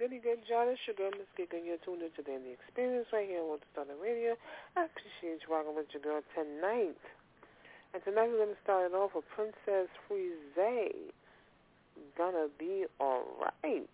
goody good, John. It's your girl, Miss Giga, and you're tuned into the Indie Experience right here on Starter Radio. I appreciate you rocking with your girl tonight. And tonight we're going to start it off with Princess Freeze. Gonna be alright.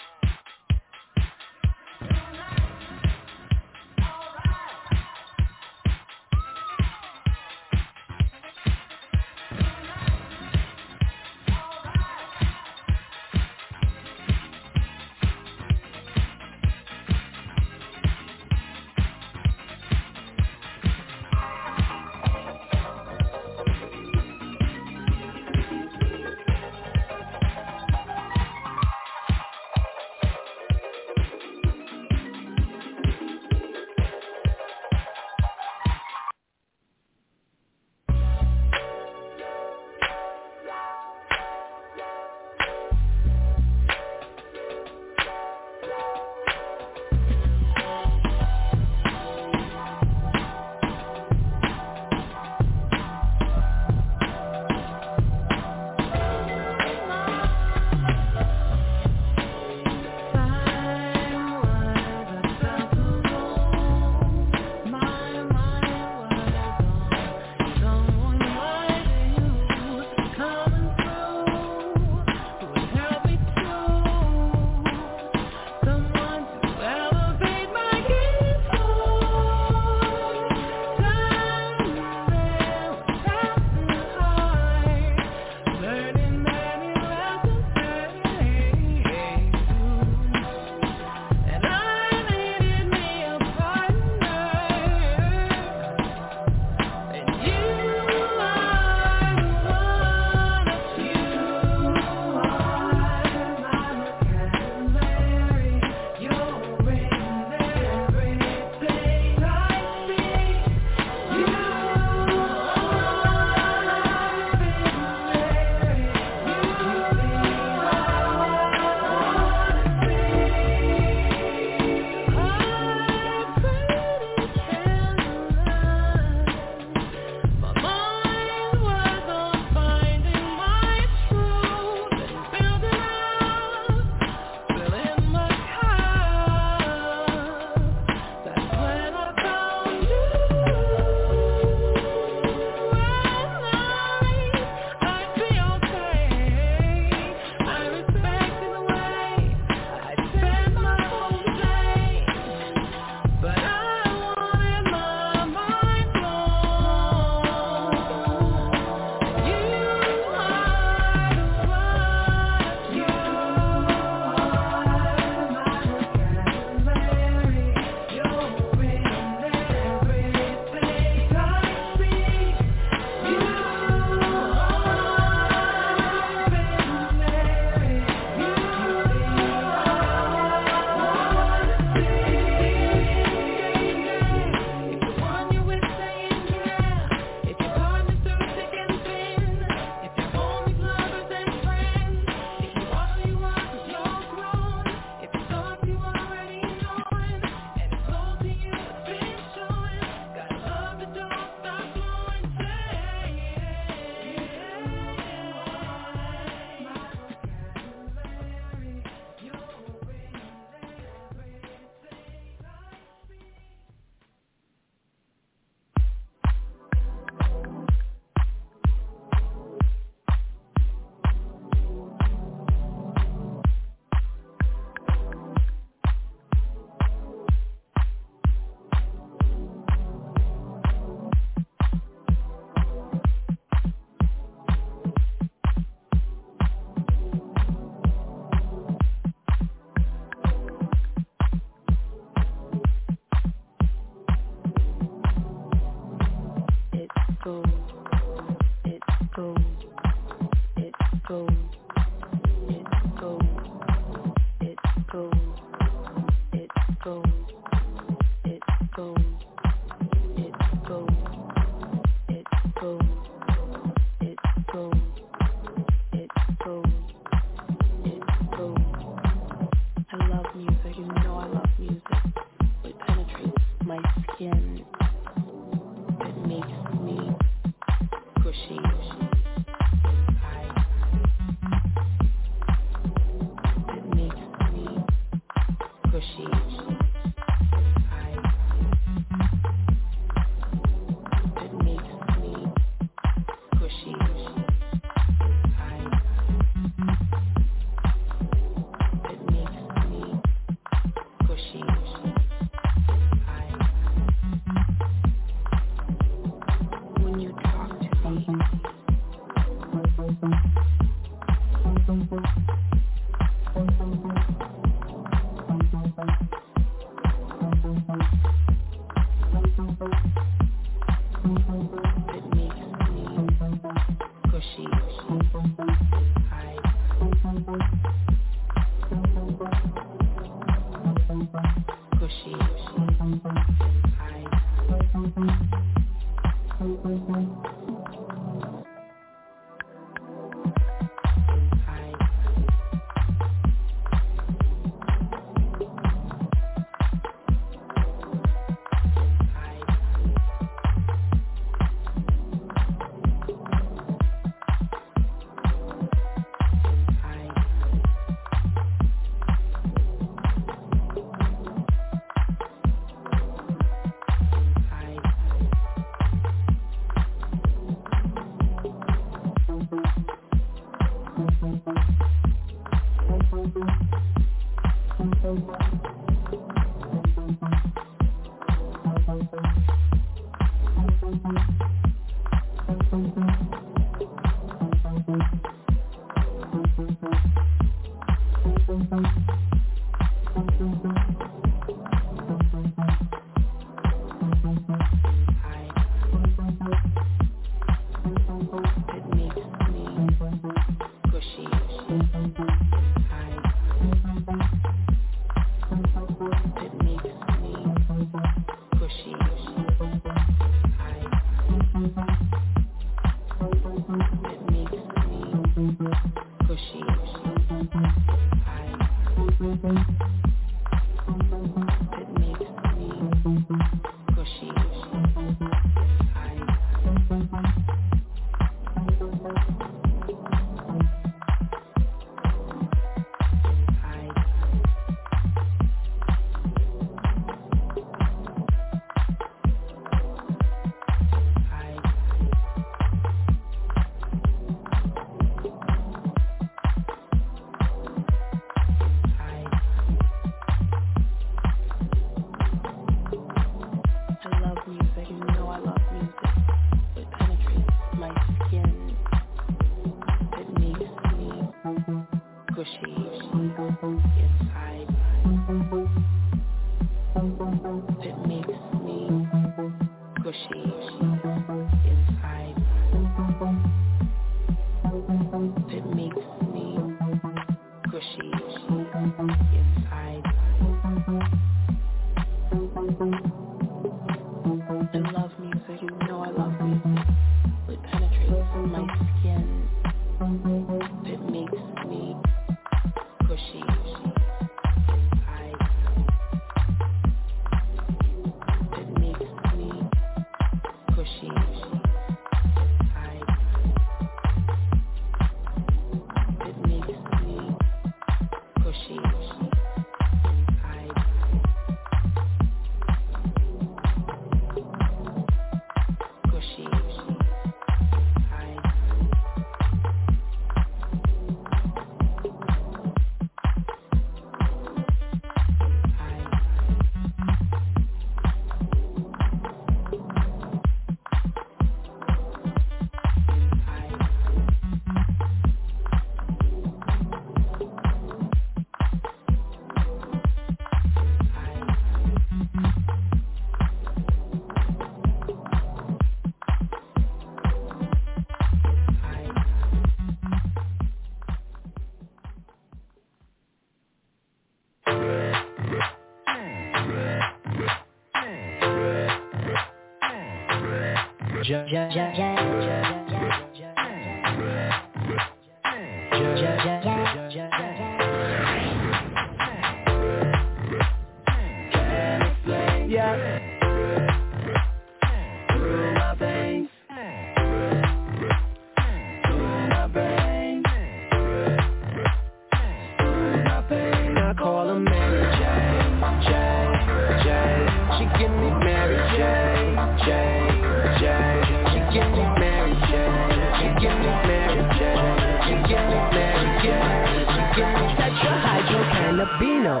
Bino.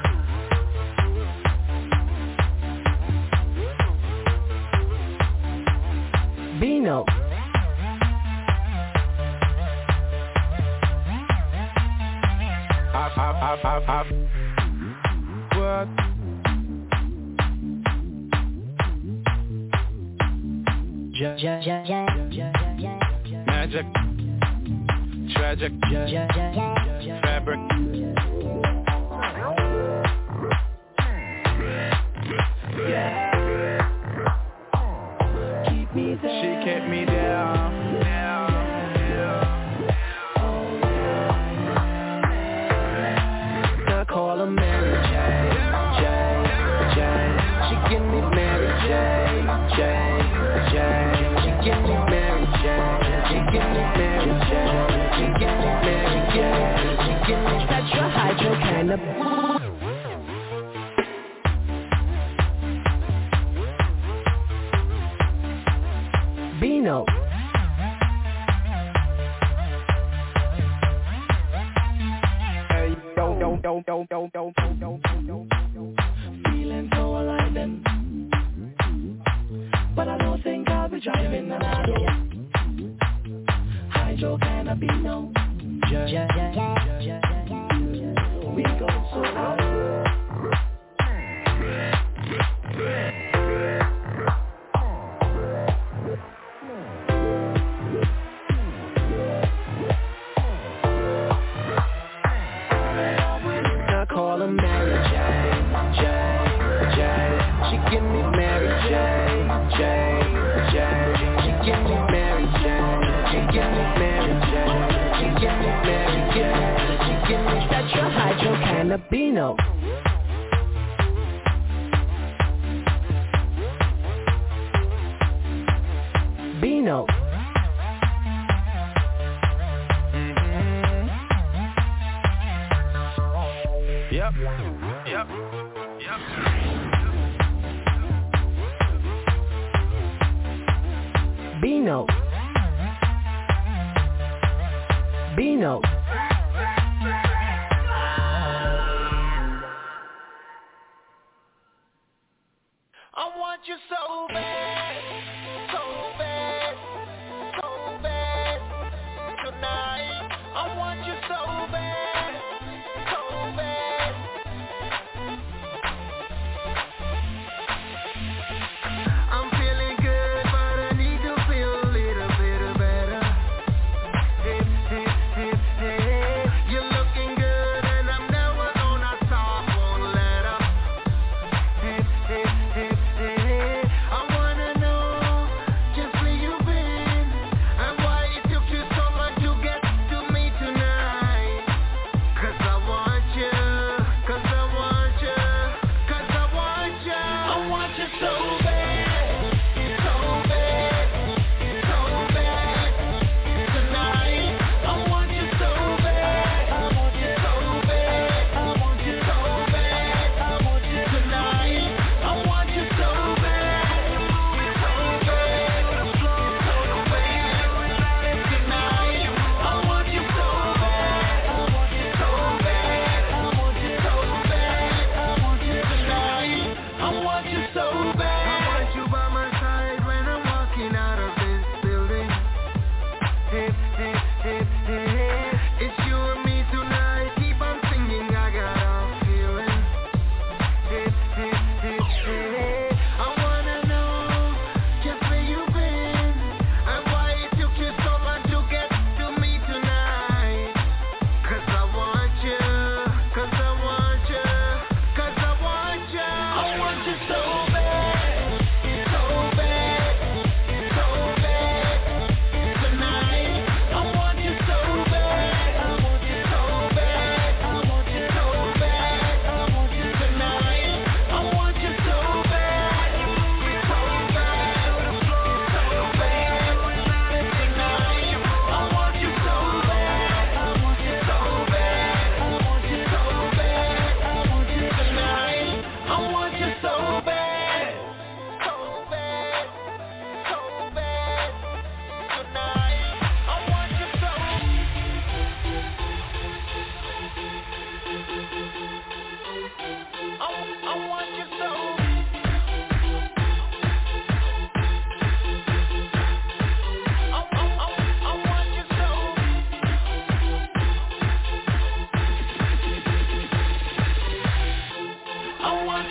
Bino. What? Magic. Tragic. Fabric. She kept me down. I call her Mary J. She give me Mary J. She give me Mary J. She give me Mary J. She give me Mary J. She give me Tetra Hydro Cannabis. Bino. Hey, feeling so alive then, but I don't think I'll be driving and I don't. Hydro Cannabino. We go so high. Call her Mary J. She give me Mary J. She give me Mary J. She give me Mary J. She give me Mary J. She give me Tetra Hydro Cannabino. Bino. Yep. Bino. I want you so bad, so bad, so bad tonight. I want you so bad, so bad. I'm feeling good, but I need to feel a little bit better. You're looking good, and I'm never gonna stop, won't let up. I want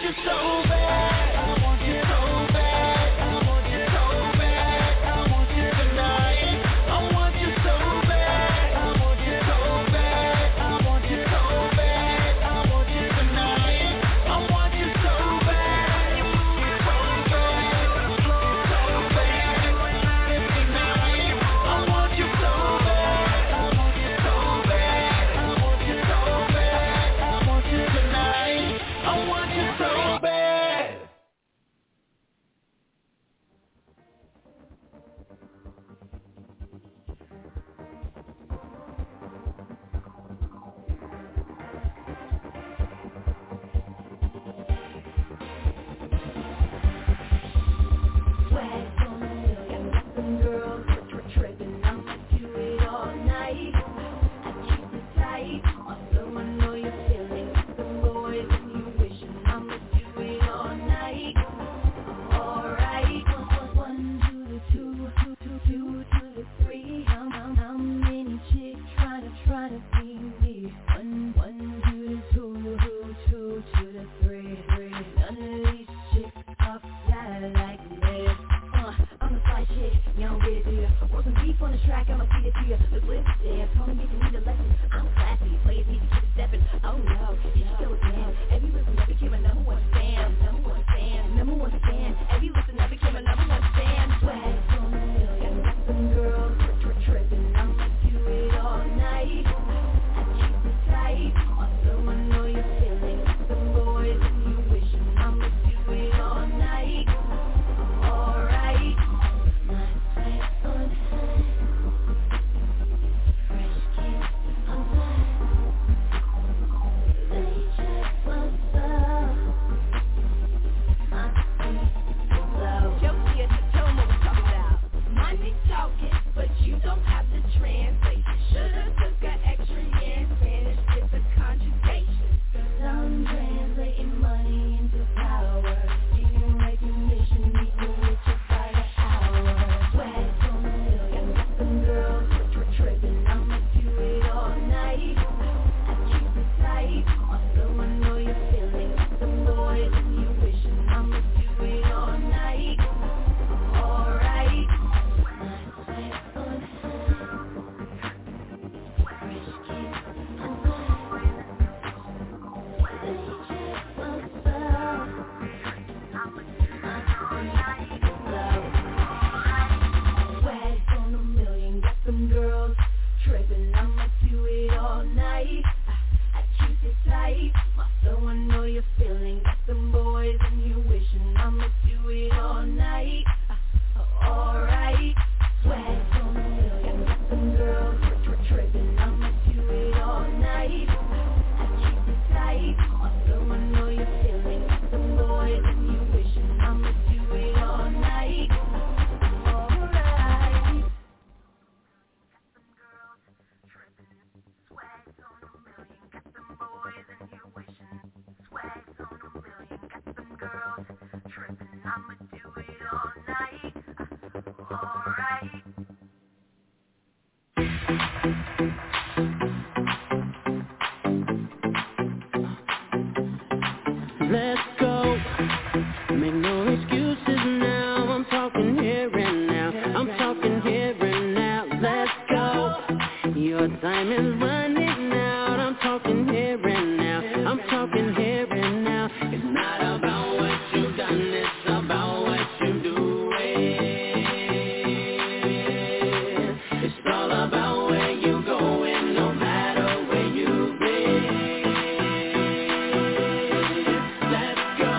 you so bad. I want you so bad. I want you so bad. I want you tonight. I want you so bad. I want you so bad. I want you so bad. I want you tonight. I want you so bad. So bad. So bad. Tonight. I want you so bad. I want you so bad. I want you so bad. I want you tonight. I want you so bad. Swag on a million, got some girls tripping. I'ma do it all night. I keep it tight, although I know you're feeling. Got some boys and you wishing I'ma do it all night. Alright, 1 to the 2, 2 to the 3. How many chicks trying to be me? 1 to the 2, 2 to the 3. None of these chicks are fly like me. I'm a fly chick, y'all get it to ya. Want some beef on the track, I'ma feed it to ya. Look what it's there, come and get you need a lesson. I'm classy, players need to keep it stepping. Oh no, did you go again? Every listen, I became a number one fan. Number one fan. Every listen, I became a number one fan. Swag on a million, got some girls tripping. I'ma do it all night. I keep it tight, although I know you're feeling. Got some boys and you wishing I'ma do it all night. Alright, my swag's on high. Fresh kids on fly. They check my soul. My feet low. Josie at the tone what we talking about. Money talking, but you don't have the translation. Shoulda took an extra year in Spanish with the conjugation. Cause I'm translating money into power. Getting recognition, meet me with you by the hour. Swag on a million, got some girls tripping. I'ma do it all night. I keep it tight, although I know you're feeling. Got some boys and you wishing I'ma do it all night. Alright, my swag's on high. Fresh kids on fly. They check my soul. Swag on a million, got some girls tripping. I'ma do it all night. I keep it tight, so I know you're feeling. Got some boys and you wishing I'ma do it all night. Alright, swag on a million, got some girls tripping. I'ma do it all night. I keep it tight, so I know you're feeling. Got some boys and you wishing I'ma do it all night. Alright. Swags on a million, got some boys and you wishing. Swags on a million, got some girls tripping. I'ma do it all night. Alright. Let's go. Make no excuses now. I'm talking here and now. I'm talking here and now. Let's go. Your time is running out. I'm talking here and now. I'm talking here and now. It's not about what you've done. It's about what you do. It's all about where you going, no matter where you've been. Let's go.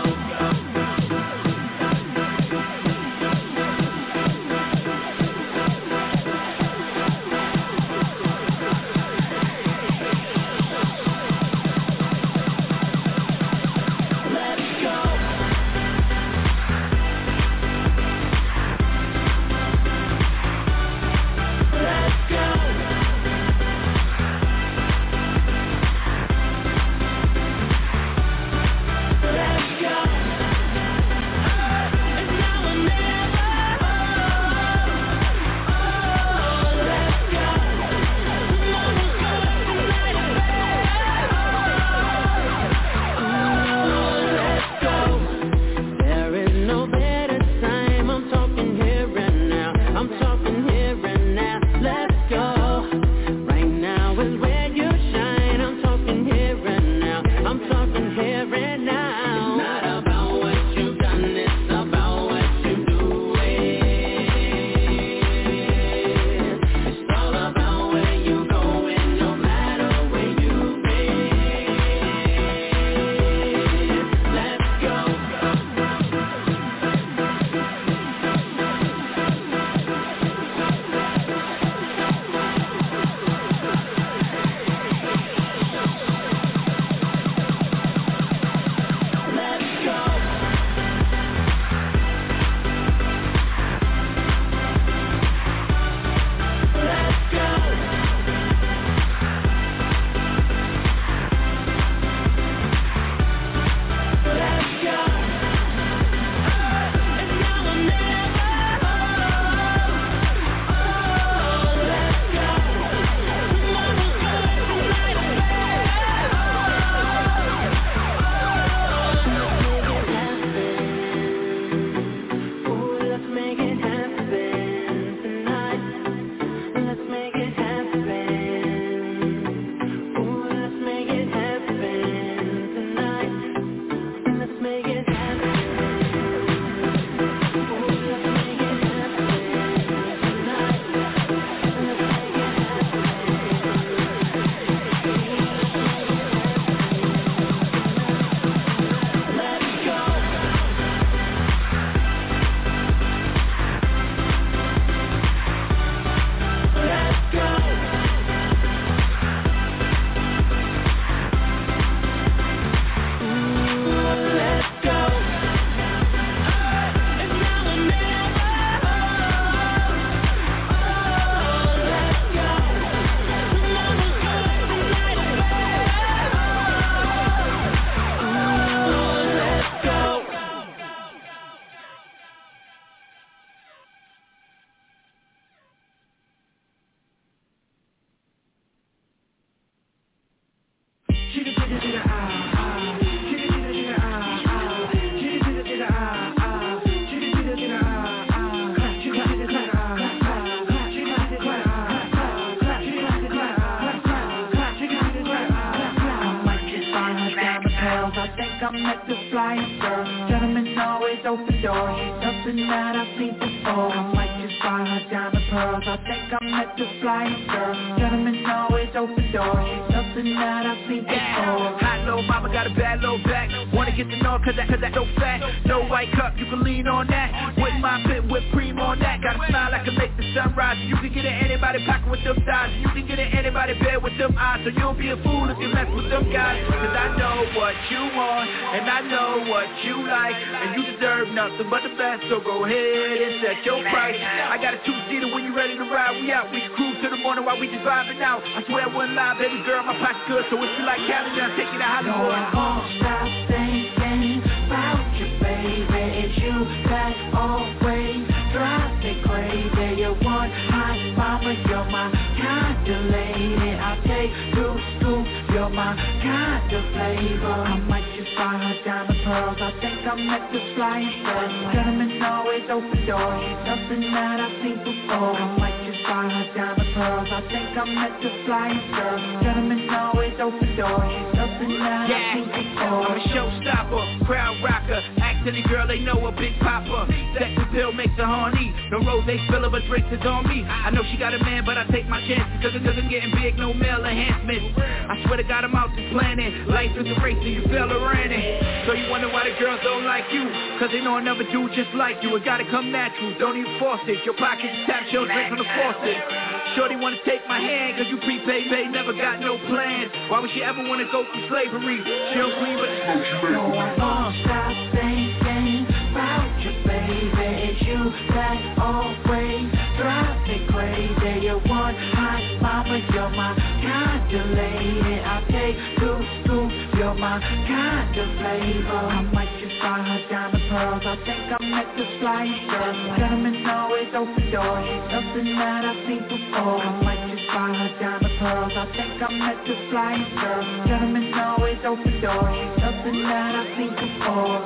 I met the flying girl. Gentlemen always open doors. She's something that I've seen before. I might just buy her diamond pearls. I think I met the flying girl. Gentlemen always open doors. She's something that I've seen before. Hot little mama got a bad little back. Wanna get to know cause that so fat. No white cup, you can lean on that. With my pit, whipped cream on that. Got a smile I can make the sun rise. You can get in anybody pocket with them thighs. You can get in anybody bed with them eyes. So you'll be a fool if you mess with them guys. Cause I know what you want, and I know what you like, and you deserve nothing but the best. So go ahead and set your price. I got a two-seater when you ready to ride. We out, we can cruise to the morning while we just vibing out. I swear I wouldn't lie, baby girl, my pocket's good. So if you like Cali, then I'll take you to Hollywood. No, I won't stop thinking about you, baby. It's you that always drives me crazy. You're one hot mama, you're my kind of lady. I'll take two scoops, you're my kind of flavor. I might just buy her diamond pearls. I think I met the flying girl. Gentlemen always open doors. She's something that I've seen before. I might just buy her diamond pearls. I think I met the flying girl. Gentlemen always open doors. She's something that I've seen before. I'm a showstopper, crowd rocker. Ask any girl, they know a big popper. Sex appeal makes her horny. No rose spiller, but drinks is on me. I know she got a man, but I take my chances. Cause I'm getting big, no male enhancements. I swear to God, I'm out this planet. Life is a race and you feel a running. So you wonder why the girls don't like you. Cause they know I never do just like you. It gotta come natural, don't even force it. Your pockets tap, she'll drink from the faucet. Shorty wanna take my hand, cause you prepaid, babe, never got no plans. Why would she ever wanna go through slavery? She don't clean, but she smoke, she make No, I won't stop thinking about you, baby. It's you that always drives me crazy. You're one hot mama, you're my kind of lady. I'll take two scoops, you're my kind of flavor. I might just buy her diamond pearls. I think I met the flying girl. Gentlemen always open doors. She's something that I've seen before. I might just buy her diamond pearls. I think I met the flying girl. Gentlemen always open doors. She's something that I've seen before.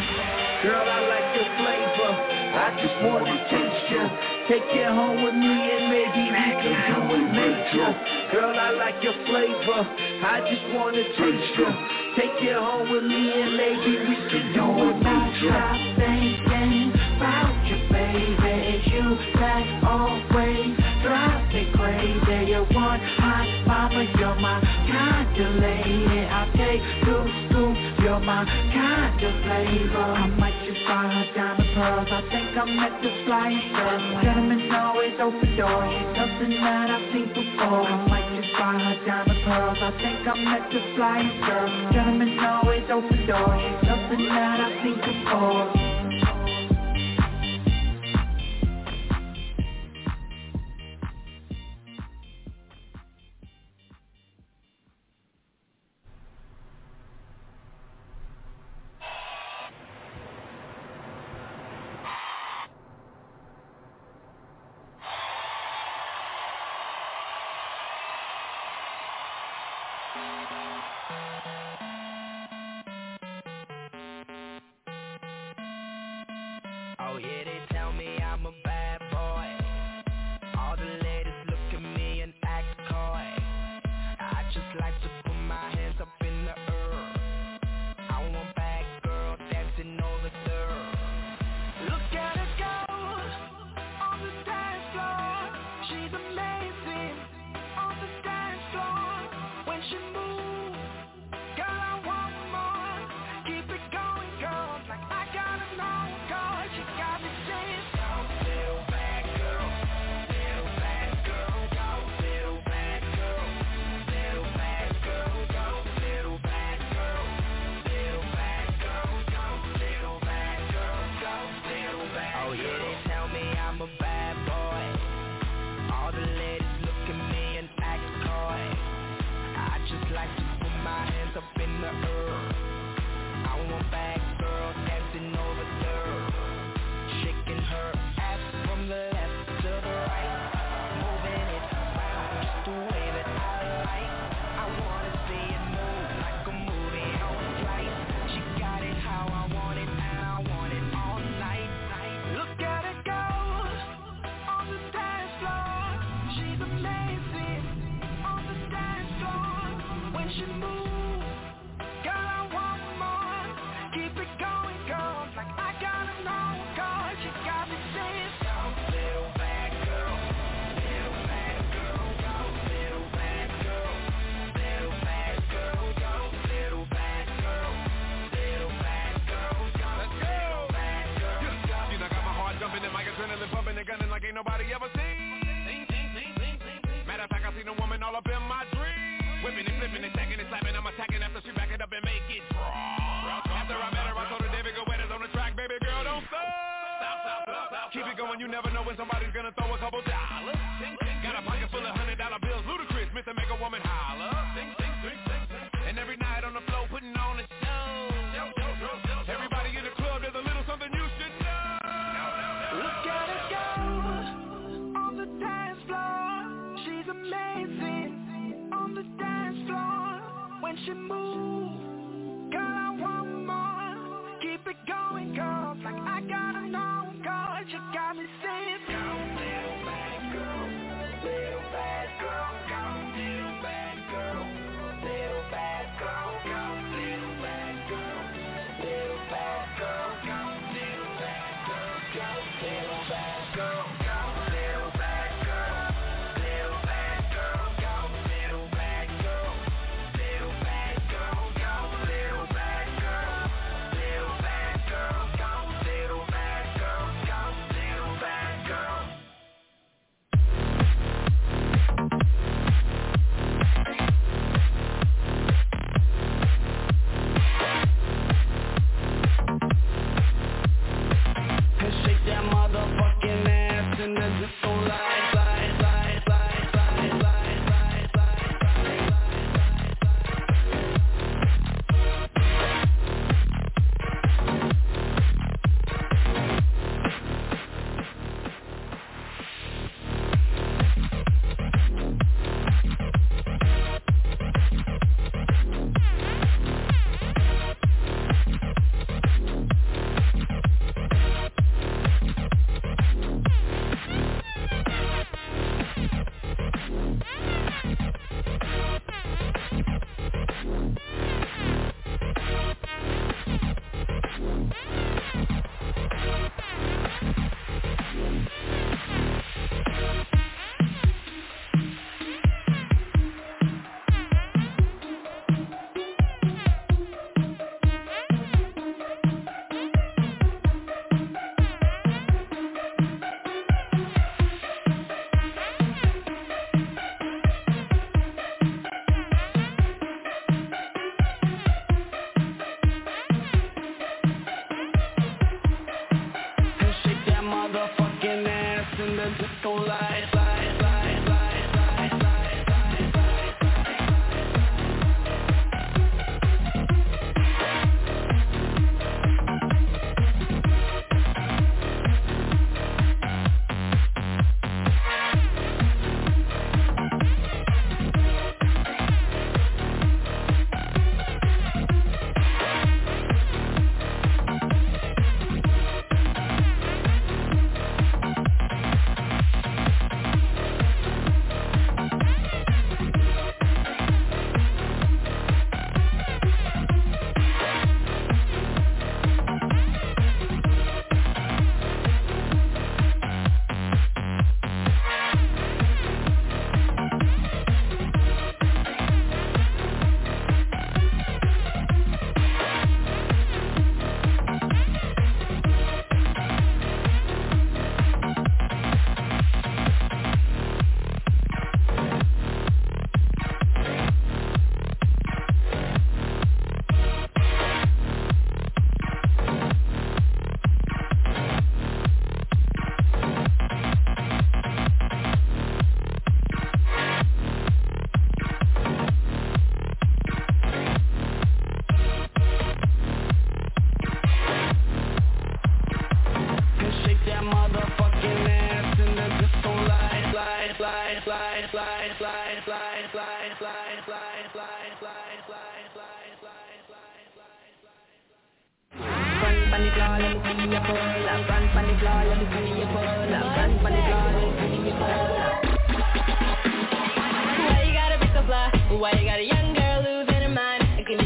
Girl, I like your flavor. I just wanna taste ya. Take you home with me and maybe we can do it later. Girl, I like your flavor. I just wanna taste ya. Take you home with me and maybe we can do it later. Stop thinking about you, baby. It's you that always drives me crazy. You're one hot mama, you're my kind of lady. I'll take two scoops, you're my kind of flavor. I might just buy her diamond pearls. I think I met the flying girl. Gentlemen always open doors. She's something that I've seen before. I might just buy her diamond pearls. I think I met the flying girl. Gentlemen always open doors. She's something that I've seen before. Oh yeah, they tell me I'm a bad boy. All the ladies look at me and act coy. I just like to put my hands up in the air. I want bad girl dancing over there. Look at her go on the dance floor. She's amazing on the dance floor. When she moves, girl, I want more. Keep it going, girl, like I gotta know, girl. She got me move, girl, I want more. Keep it going, girl, like I gotta know, girl. She got me saying, go, little bad girl, little bad girl, go, little bad girl, little bad girl, go, little bad girl, little bad girl, go, let's go, little bad girl, go. You know, I got my heart jumping and my adrenaline pumping and gunning like ain't nobody ever seen. Matter of fact, I seen a woman all up in my dreams. Whipping and flipping and stacking and slapping, I'm attacking after she back it up and make it drop. After I met her, I told her, David, go wet on the track, baby girl, don't stop. Keep it going, you never know when somebody's gonna throw a couple dollars. Got a pocket full of $100 bills, ludicrous, meant to make a woman holler. And every night on the floor, putting on a show. Everybody in the club, there's a little something you should know. Look at her go on the dance floor. She's amazing on the dance floor. When she moves, girl, I want more. Keep it going, girl, like I gotta know, girl. She got me saying, go, little bad girl, little bad girl, go, little bad girl, little bad girl, go, little bad girl, little bad girl, go, little bad girl, go, little bad girl, go, little bad girl, little bad girl, go, little bad girl, little bad girl, go, little bad girl, little bad girl, go, little bad girl, go, little bad girl. And shake that motherfucking ass and then just go slide, slide, slide, slide, slide, slide, slide, slide, motherfucking ass in the disco light, light, light, light, light, light, light, light, Why you gotta be so fly? Why you got a young girl losing her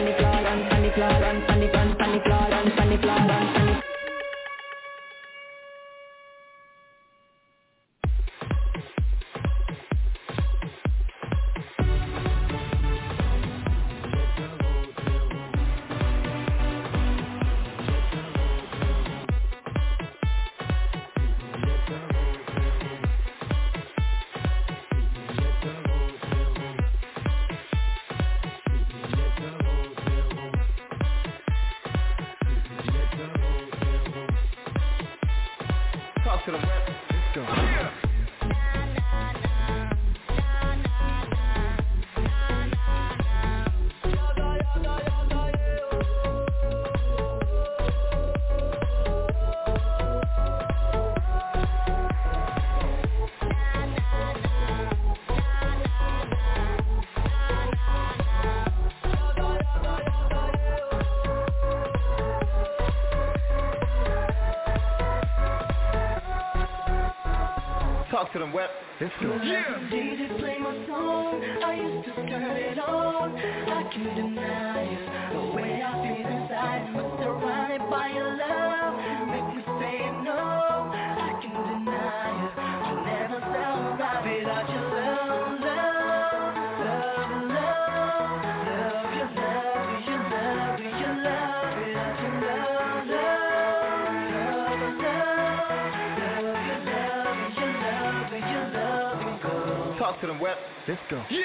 funny floor, run funny floor, run funny floor, run funny floor, run funny floor, run funny. Talk to the rep. Let's go. Yeah. Talk to them, web. Let's go. Yeah. DJ play my song. I used to turn it on. I can't deny it. The way I feel inside, but surrounded by your love, make me say no. I can't deny it. I'll never survive without your love, love, love, love, love, your love, your love, your love, without your love, love, love, love, your love, your love, your love, go. Talk to them, web. Let's go. Yeah.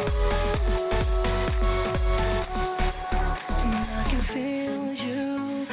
I can feel you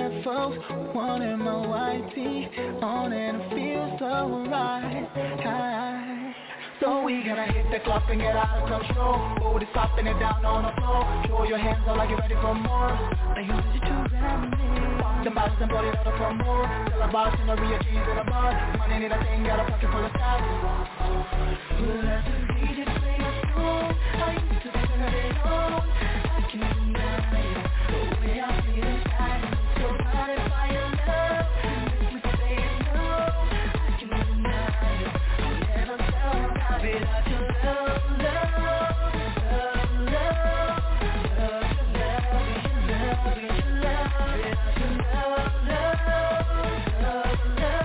Air Force One in my white tee on and it feels so right. So we gonna hit the club and get out of control. Booty stopping it down on the floor. Show your hands out like you're ready for more. Are you ready to ride me? Pop the bottles and put it out for more. Tell a boss in the real jeans in a bar. Money in a thing, got a pocket full of cash. Let the DJ play a song. I used to turn it on. I can't deny it. The way I feel inside. So body fire love. If we say no, I can't deny it. I'll never tell without your love, love, love, love, love, love, your love, without your love, love, love,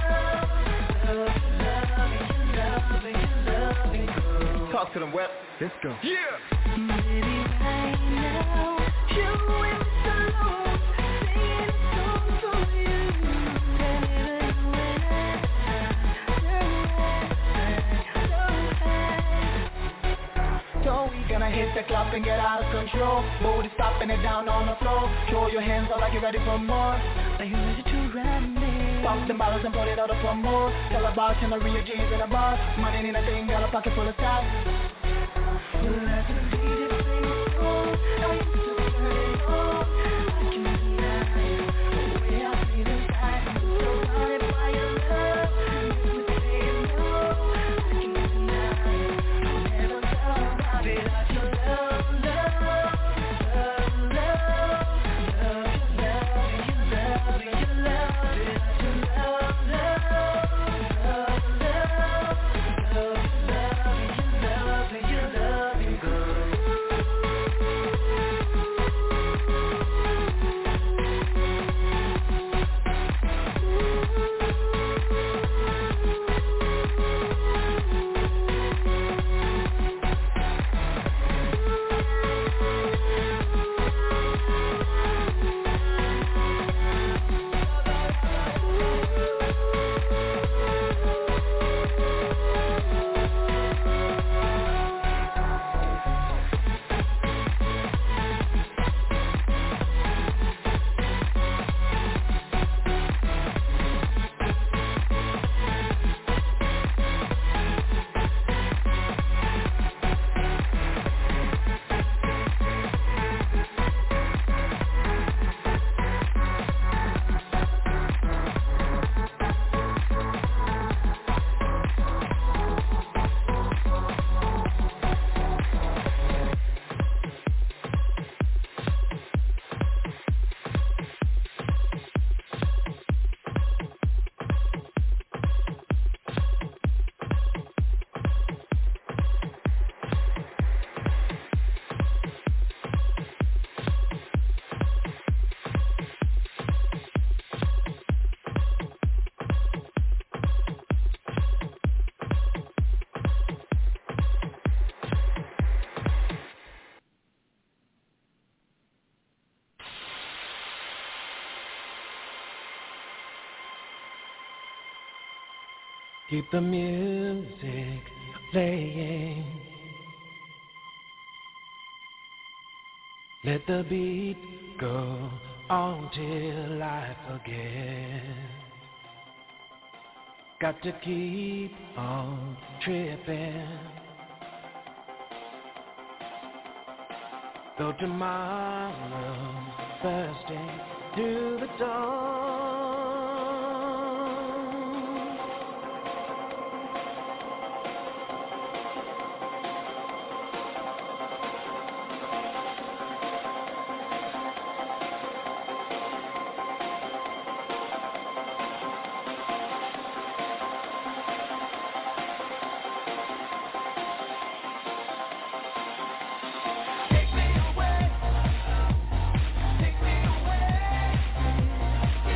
love, love. Talk to them, Web. Let's go. Yeah. Baby, right now, you and me alone, singing a song for you. So we gonna hit the club and get out of control. Booty stopping it down on the floor. Show your hands out like you're ready for more. Are you ready to ride me? Pop the bottles and put it out for more. Tell a boss in the real jeans in a bar. Money in a thing, got a pocket full of cash. Let the DJ play a song. I used to turn it on. I can't deny it. The way I feel inside. So blinded by your love. If we say no, I can't deny it. I'll never tell without your love, love, love, love, love, your love, your love, without your love, love, love, love, love, your love, your good. Keep the music playing. Let the beat go on till I forget. Got to keep on tripping. Though tomorrow's bursting through the dawn. Take me away, take me away.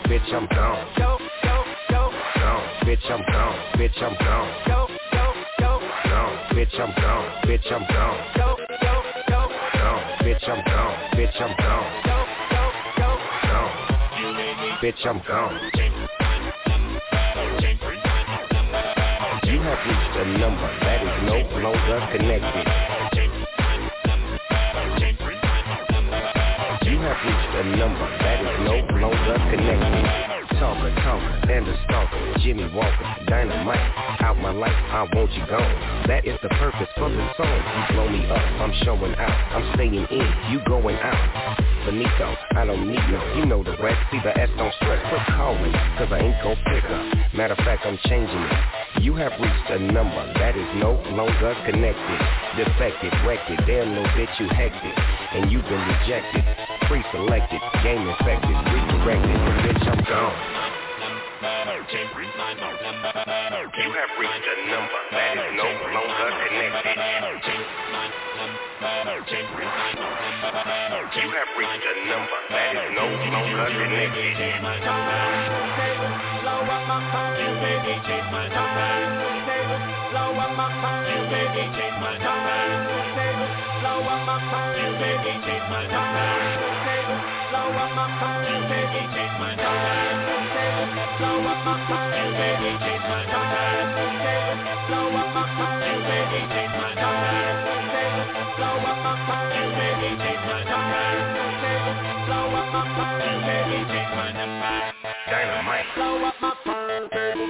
bitch, I'm gone. Gone, bitch, I'm gone. Bitch, I'm gone. Gone, bitch, I'm gone. Bitch, I'm gone. Gone, bitch, I'm gone. Bitch, I'm gone. Gone, bitch, I'm gone. You have reached a number that is no longer connected. You have reached a number that is no longer connected. Talker, and a stalker, Jimmy Walker, dynamite, out my life, I want you gone. That is the purpose for the song. You blow me up, I'm showing out, I'm staying in, you going out. Benito, I don't need no, you know the rest. See the S don't stress, quit calling, cause I ain't gon' pick up. Matter of fact, I'm changing it. You have reached a number that is no longer connected. Defected, wrecked it, damn little bitch, you hectic. And you've been rejected, pre-selected, game infected, redirected, bitch, I'm gone. You have reached a number that is no longer connected. You have reached a number that is no longer connected. Blow up my phone, you baby, change my number. Blow up my phone, you baby, change my number. Blow up my phone, you baby, change my number. Blow up my phone, you baby, change my number. Blow up my phone, you baby, change my number. Blow up my phone, you baby, change my number. Blow up my phone, you baby, change my number. Blow up my phone, you baby, change my number. Dynamite. Blow up my phone, baby.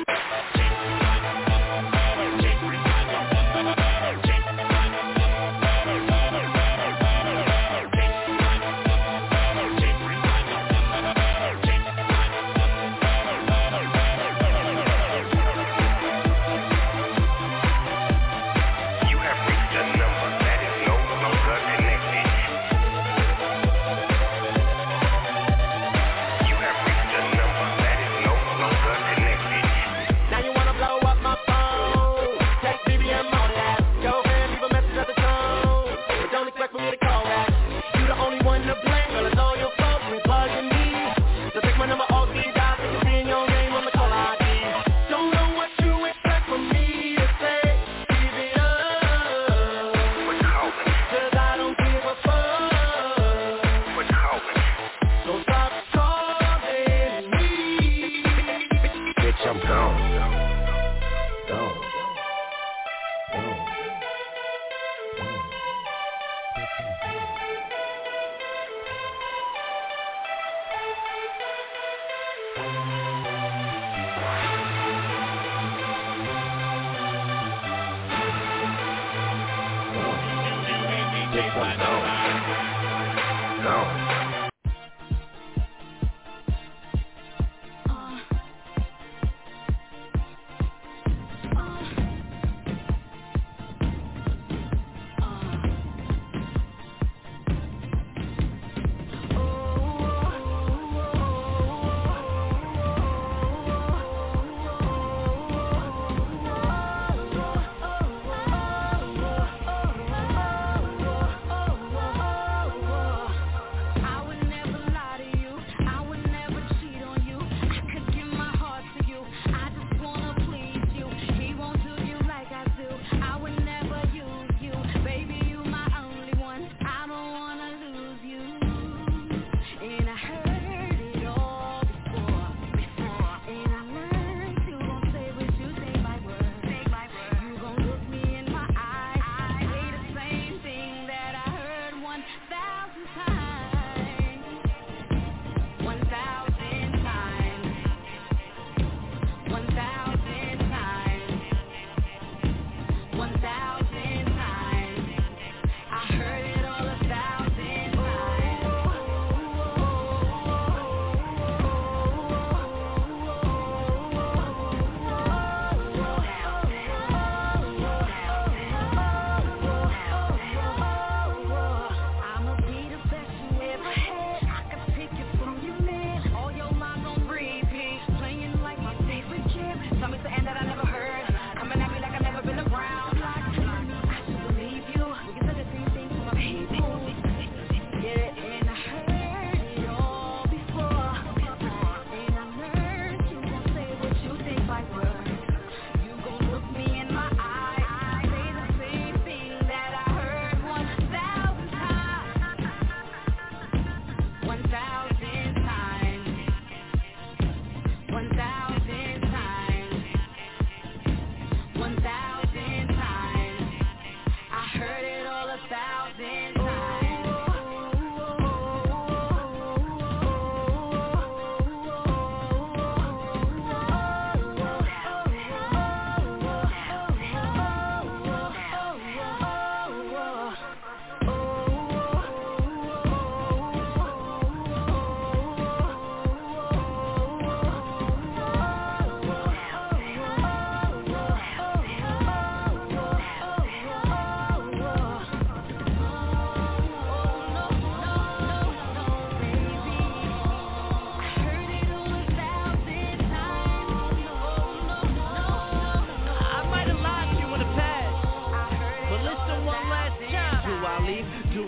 You have reached a number that is no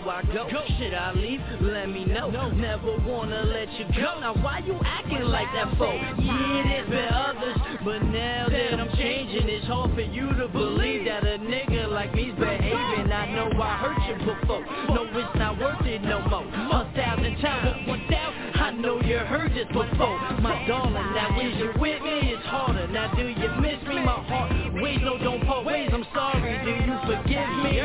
I go? Should I leave? Let me know. Never wanna let you go. Now why you acting like that for? Yeah, there's been others, but now that I'm changing, it's hard for you to believe that a nigga like me's behaving. I know I hurt you before. No, it's not worth it no more. 1,000 times, 1,000. I know you heard this before, my darling. Now is you with me? It's harder. Now do you miss me? My heart ways, no, don't part ways. I'm sorry. Do you forgive me?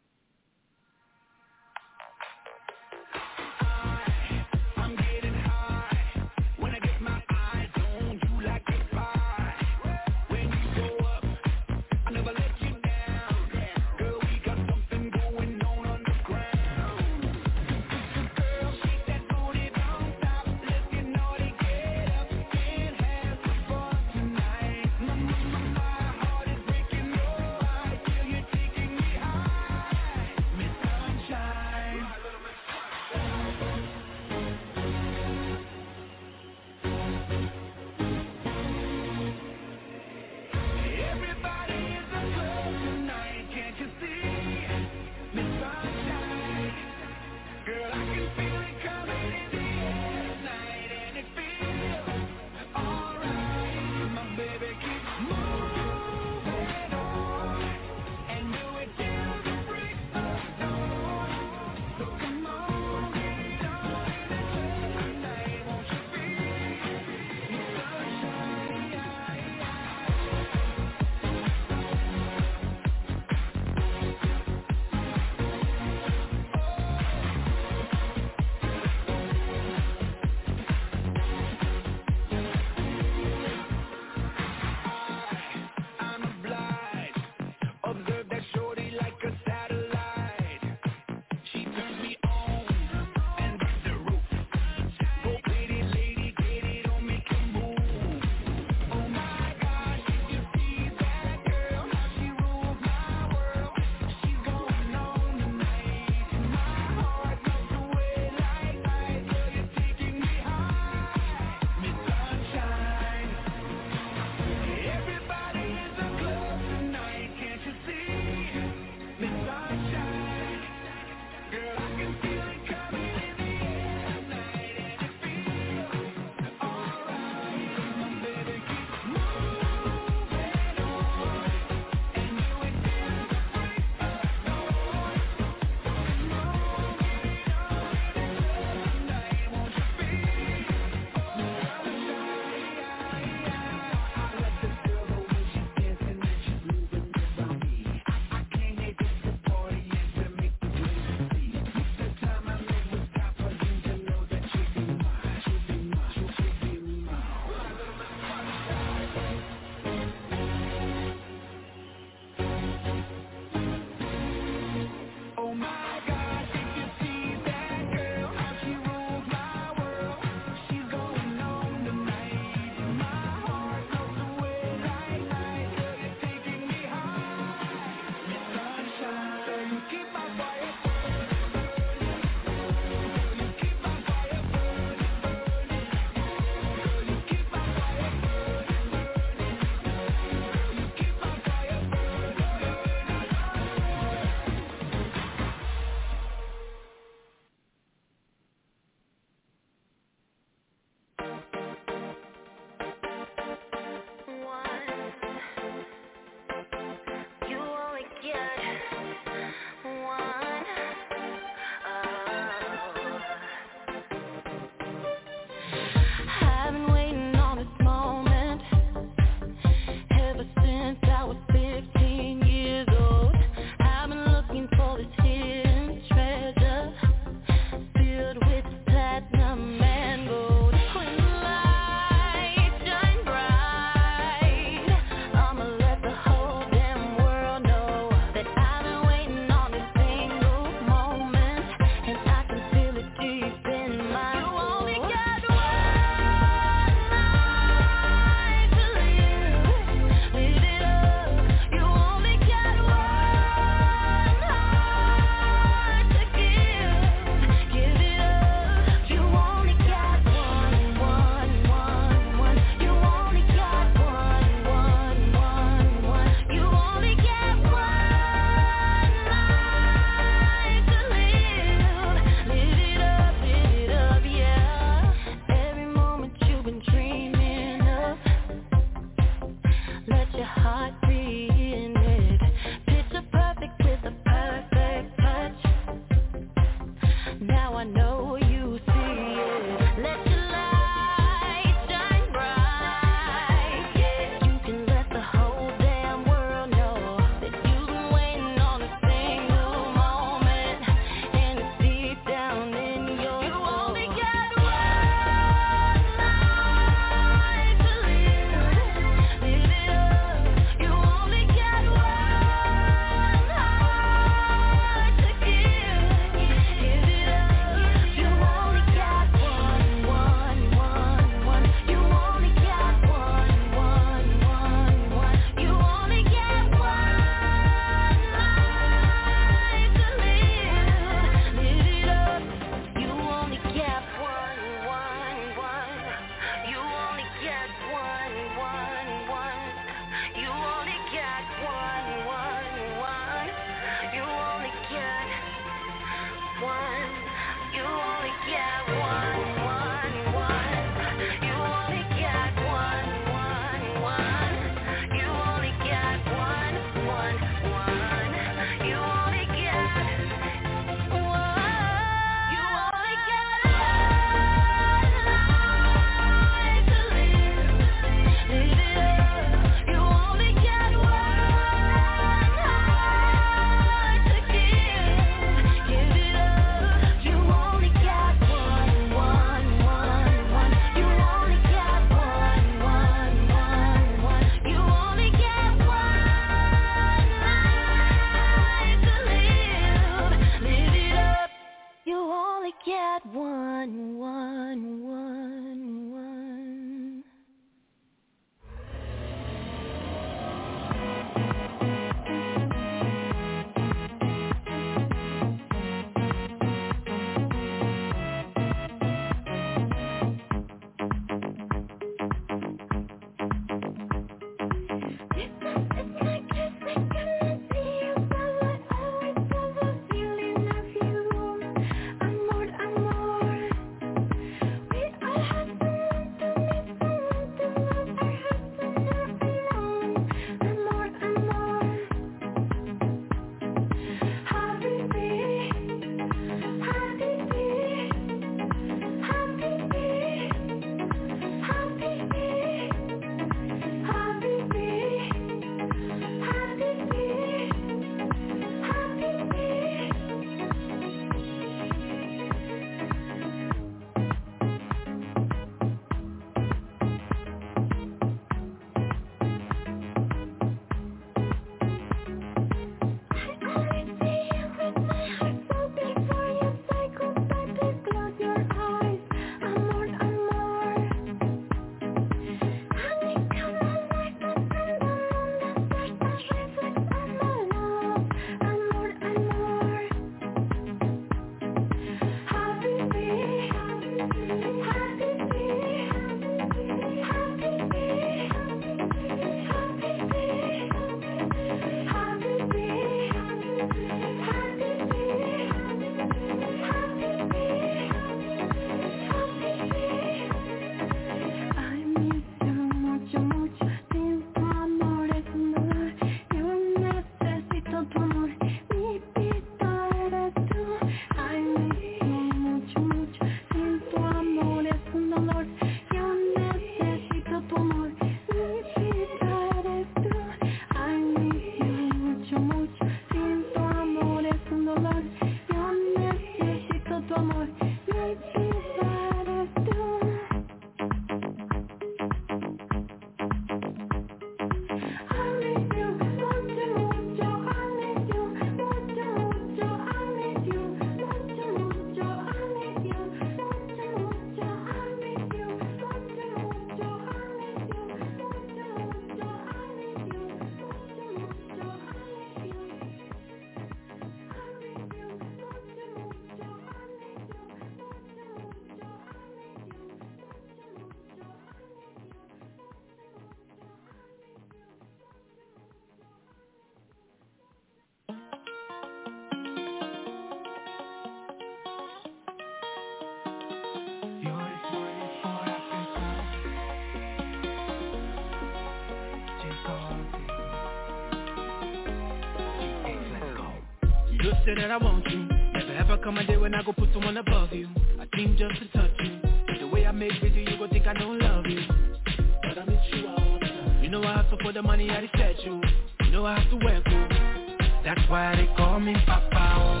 You say that I want you. Never ever come a day when I go put someone above you. I think just to touch you. But the way I make with you gon' think I don't love you. But I miss you all the time. You know I hustle for the money, I respect you. You know I have to work you. That's why they call me Papa.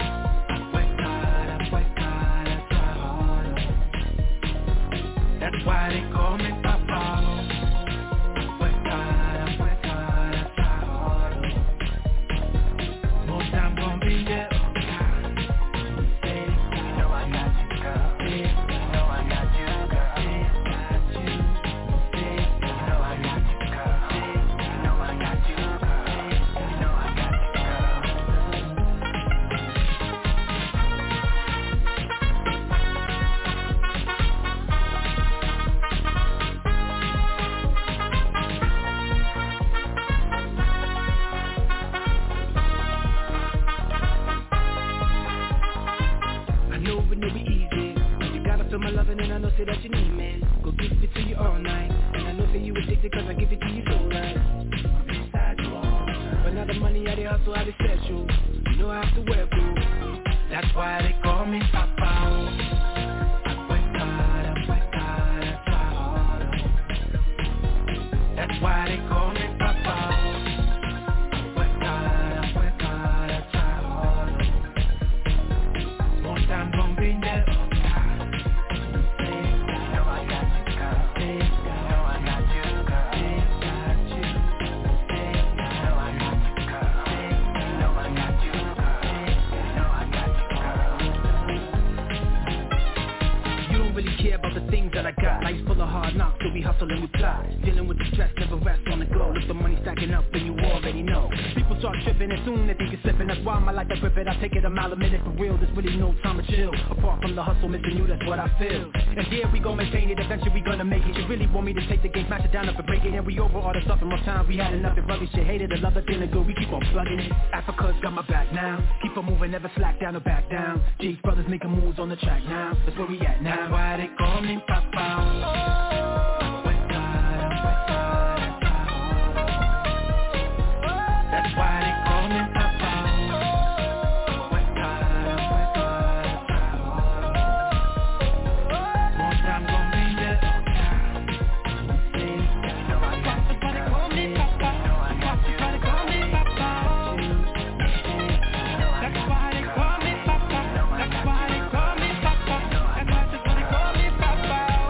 That's why they call me Papa. More time gon' be there. Say that you need me, go give it to you all night. And I know that you addicted cause I give it to you so right. I'm inside you all time. But now the money I dey hustle, I dey set you. You know I have to work you. That's why they call me Papa. That's why they call me Papa. More time gon' be there. That I got, life's full of hard knocks, so we hustle and we fly. Dealing with the stress, never rest on the go. If the money stacking up, then you already know. People start tripping and soon they think you're slipping. That's why I like to grip it, I take it a mile a minute for real. There's really no time to chill. Apart from the hustle, missing you, that's what I feel. And yeah, we gon' maintain it, eventually we gonna make it. You really want me to take the game, smash it down up and break it. And we over all the stuff in more time, we had enough and rubbish shit. Hated the love, the feeling good, we keep on plugging it. Africa's got my back now. Keep on moving, never slack down or back down. G's brothers making moves on the track now. That's where we at now. That's why they call me Papa. That's why they call me Papa. More time gon' be there. That's why they call me Papa. That's why they call me Papa. That's why they call me Papa. That's why they call me Papa. That's why they call me Papa.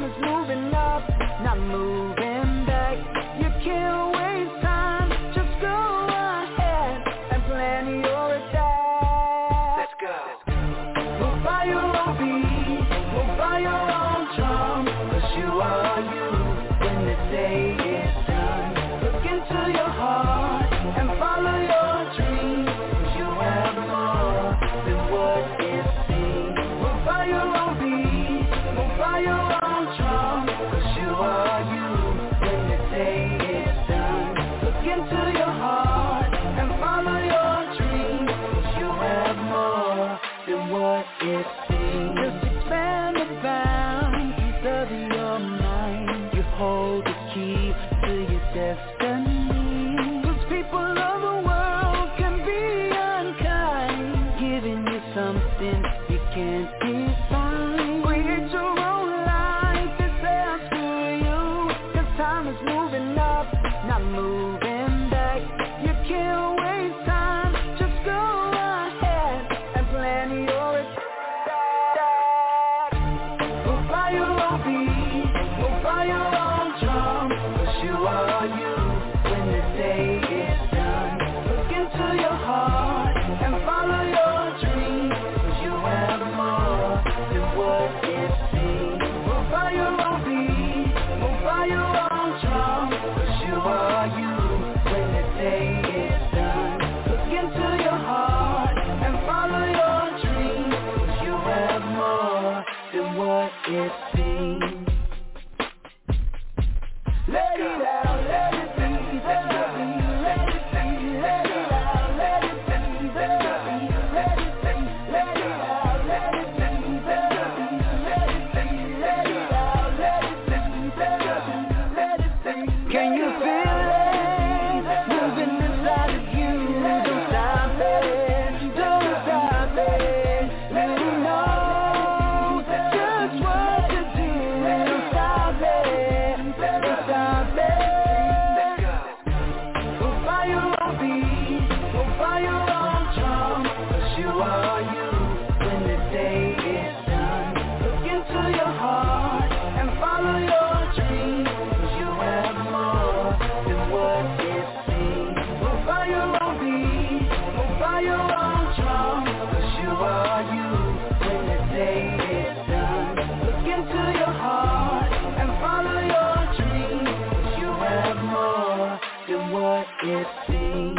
is moving up, not moving back. You can't waste time, just go ahead and plan your attack. Let's go. Move by your own beat, move by your own drum, 'cause you are you when the day is done. Look into your heart and follow your dreams, 'cause you have more than what is seen. Move by your own beat, move by your own drum, 'cause you are you when the day is done. Look into your heart and follow your dreams, 'cause you have more than what is seen. Just expand the bounds of your mind. You hold the key to your destiny. 'Cause people of the world can be unkind, giving you something you can't define. Create your own life, it's there for you. 'Cause time is moving up, not moving back. You can't waste time, just go ahead and plan your attack. Move by your own beat, move by your own drum, 'cause you are you when the day is done. Look into your heart and follow your dreams, 'cause you have more than what is seen. Move by your own beat, move by your own drum, 'cause you are you when the day is done. Look into your heart and follow your dreams, 'cause you have more than what is seen. Let it out, let it be, let it be, let it be, let it out, let it be, let it be, let it be, let it out, let it be, let it be, let it be, let it out, let it be, let it be, let it be. Can you feel it moving inside of you? Don't stop it, don't stop it. You know just what to do. Don't stop it, don't stop it. Move by your own beat, move by your own drum, 'cause you are you when the day is done. Look into your heart and follow your dreams, 'cause you have more than what is seen. Move by your own beat, move by your own drum, 'cause you are you when the day is done. Look into your heart and follow your dreams, 'cause you have more than what is seen.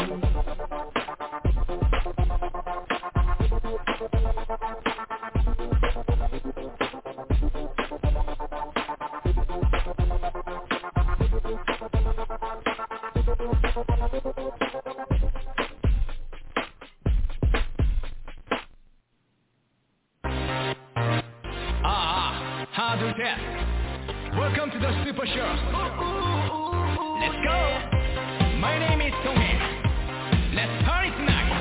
하나 둘 셋. Welcome to the Super Show. Let's go. My name is Tonghae. Let's party tonight.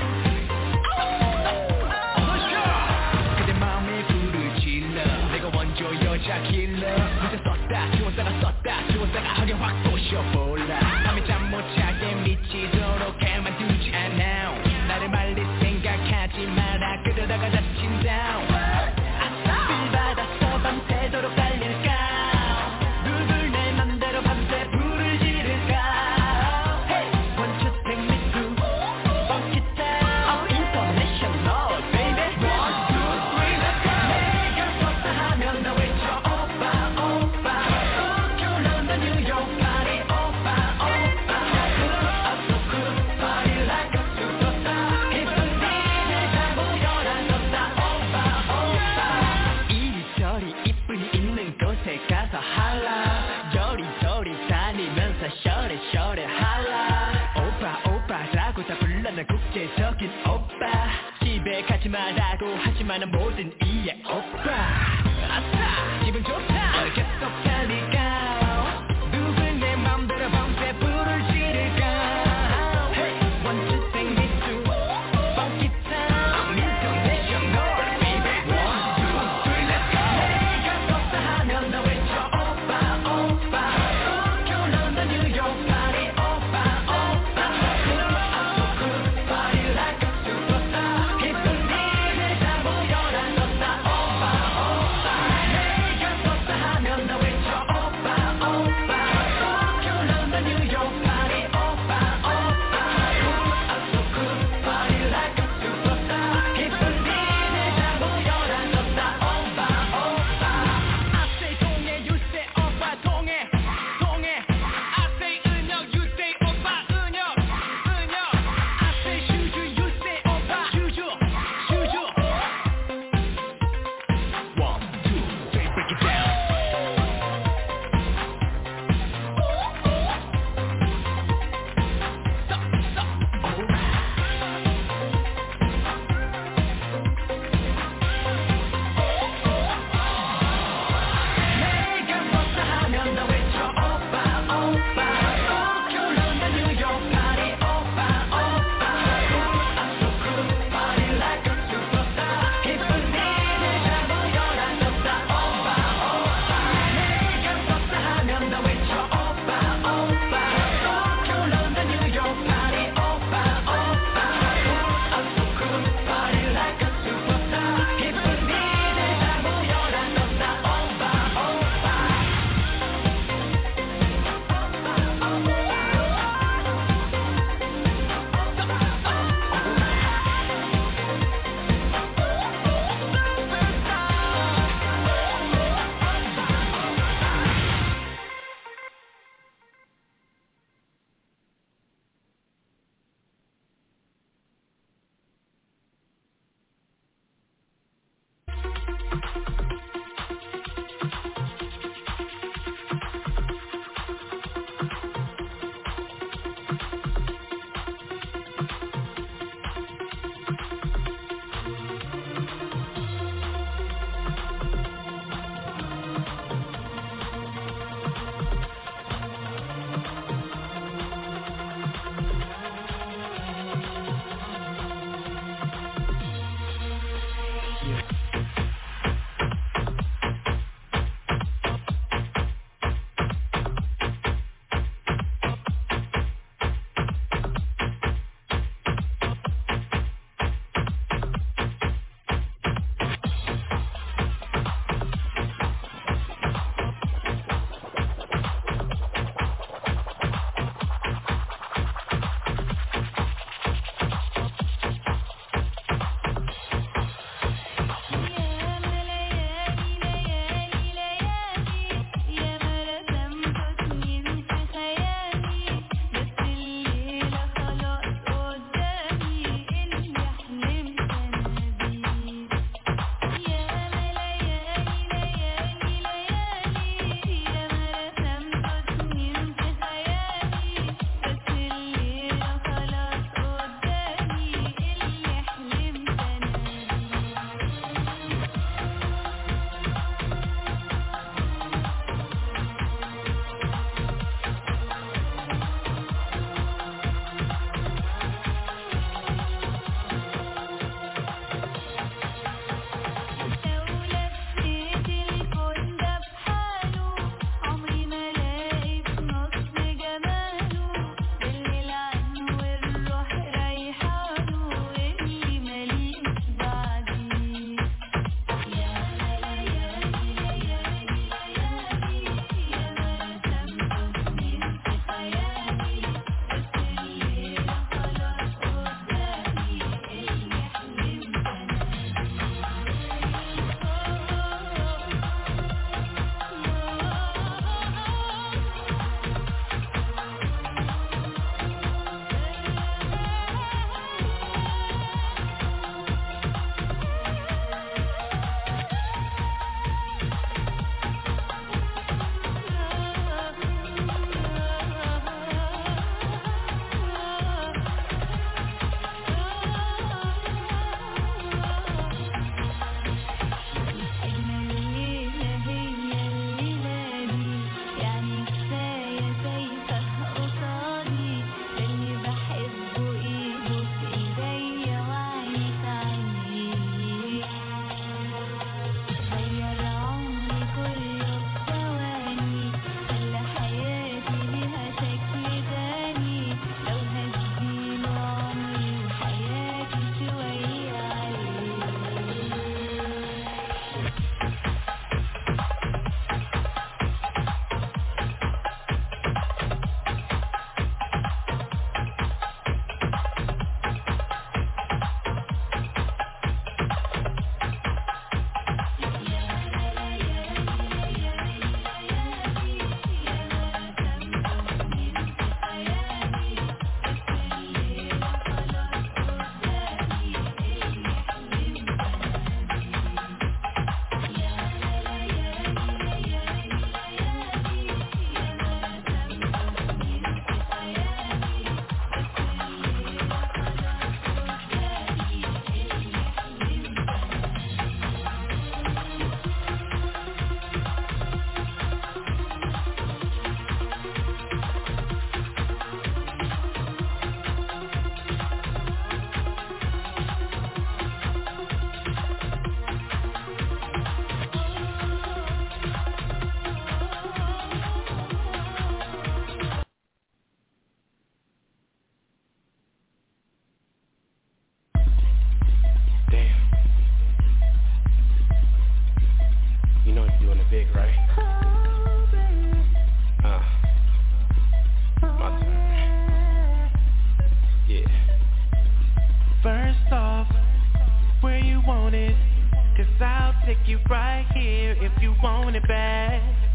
Let's go. 그대 마음에 불을 질러. 내가 원조 여자 킬러. 문제 썼다 좋았다가 썼다 좋았다가 하게 확 쏘셔볼라. 밤에 잠 못 자게 미치도록 해 만두지 않아. 나를 말릴 생각하지 마라. 그러다가 다친다. 불 받았어 밤새도록 달릴까. 누굴 내 맘대로 밤새 불을 지를까. Hey, one, two, take me through. Funky town, international, baby. One, two, three, let's go. 내가 섰다 하면 나 외쳐 오빠, 오빠. 도쿄, 런던, 뉴욕, 파리, 오빠, 오빠. I'm so cool, party like a superstar. 기쁜 니네 다 모여라 섰다, 오빠, 오빠. 이리저리 이쁜이 있는 곳에 가서 할라. 요리조리 다니면서 셔레셔레 할라. 오빠 오빠라고 다 불러 난 국제적인 오빠. 집에 가지 말라고 하지만 난 뭐든 이해 오빠. 아싸 기분 좋다 계속 달릴까. 누굴 내 맘대로 밤새 불을 지를까. Hey, one, two, take me through. Funky town, international, baby. One, two, three, let's go. 내가 섰다 하면 나 외쳐 오빠, 오빠. 도쿄, 런던, 뉴욕, 파리, 오빠, 오빠. I'm so cool, party like a superstar. 기쁜 니네 다 모여라 섰다, 오빠, 오빠. 내가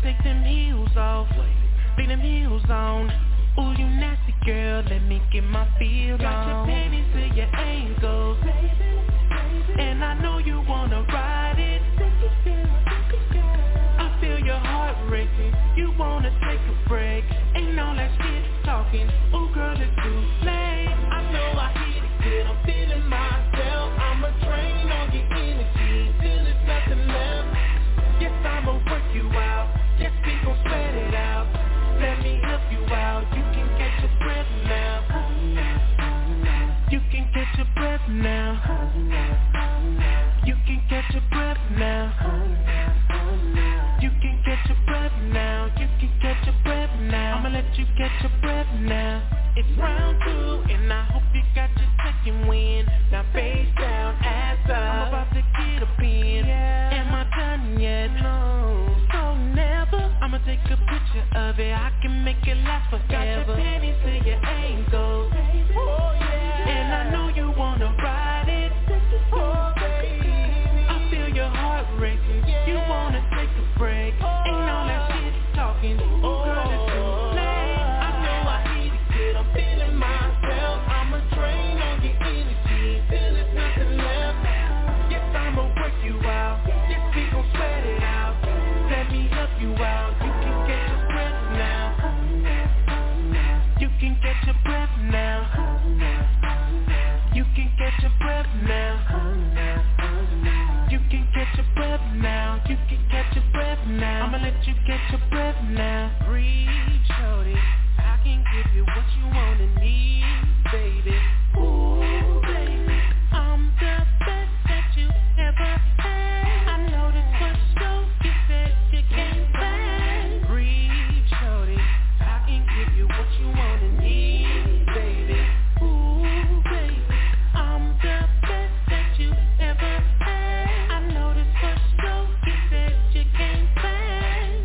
take them heels off, leave them heels on. Ooh, you nasty girl, let me get my feel on. Got your panties to your ankles, and I know you wanna ride it. I feel your heart racing, you wanna take a break. Ain't all that shit talking, ooh girl, it's too late. I know I hit it good, I'm feeling myself. I'ma train on your energy till there's nothing left. Yes, I'ma work you out, yes, we gon' spread it out. Let me help you out, you can catch your breath now. You can catch your breath now. You can catch your breath now. You can catch your breath now. You can catch your breath now. I'ma let you catch your breath now. It's round 2 and I hope you got your second win. Now face down, ass up. I'm about to get a pin. Am I done yet? No. So never. I'ma take a picture of it. I can make it last forever. Got your panties to your ankles. Oh yeah. And I know you wanna ride it. Oh baby. I feel your heart racing. You wanna take a break. Ain't all that shit talking. Oh girl, it's too late. I know I hit it good. I'm feeling myself. I'ma train on your energy till there's nothing left. Yes, I'ma work you out. Yes, we gon' sweat it out. Let me help you out. You can catch your breath now. You can catch your breath now. You can catch your breath now. You can catch your breath now. You can catch your breath now. I'ma let you catch your breath now. Breathe, shorty. I can give you what you want and need, baby. Ooh, baby. I'm the best that you ever had. I know this for sure. You said you can't find. Breathe, shorty. I can give you what you want and need, baby. Ooh, baby. I'm the best that you ever had. I know this for sure. You said you can't find.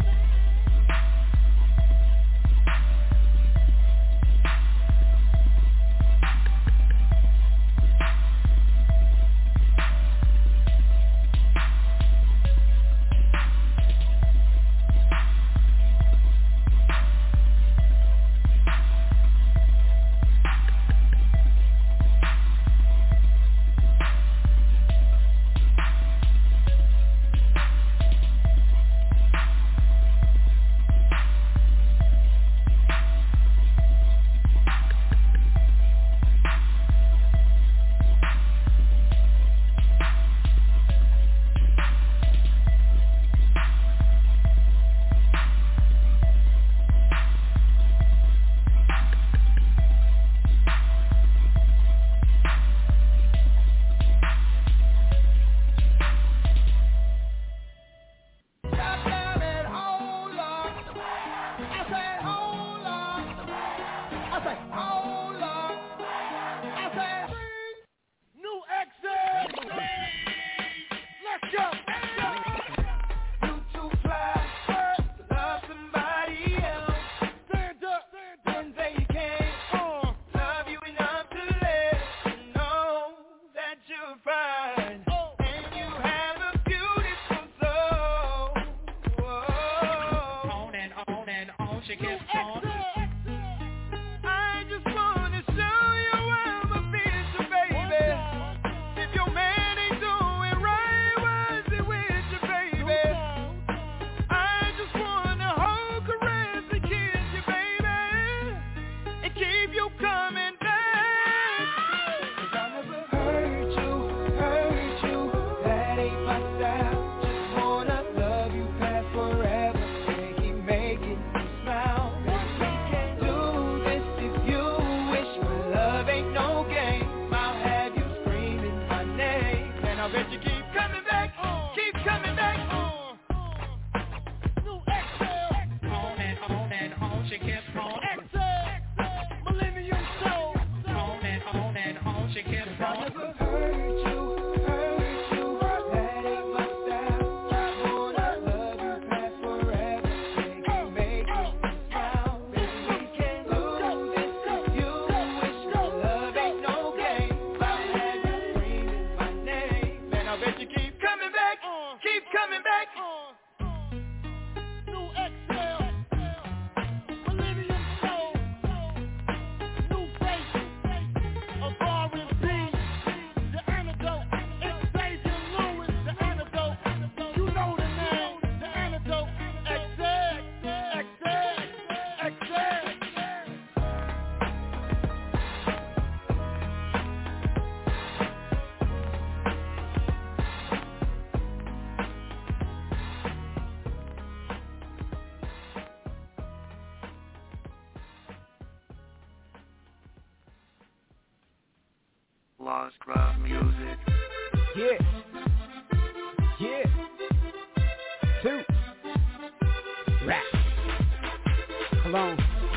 bars, club music. Yeah. Yeah. 2. Rap. Cologne.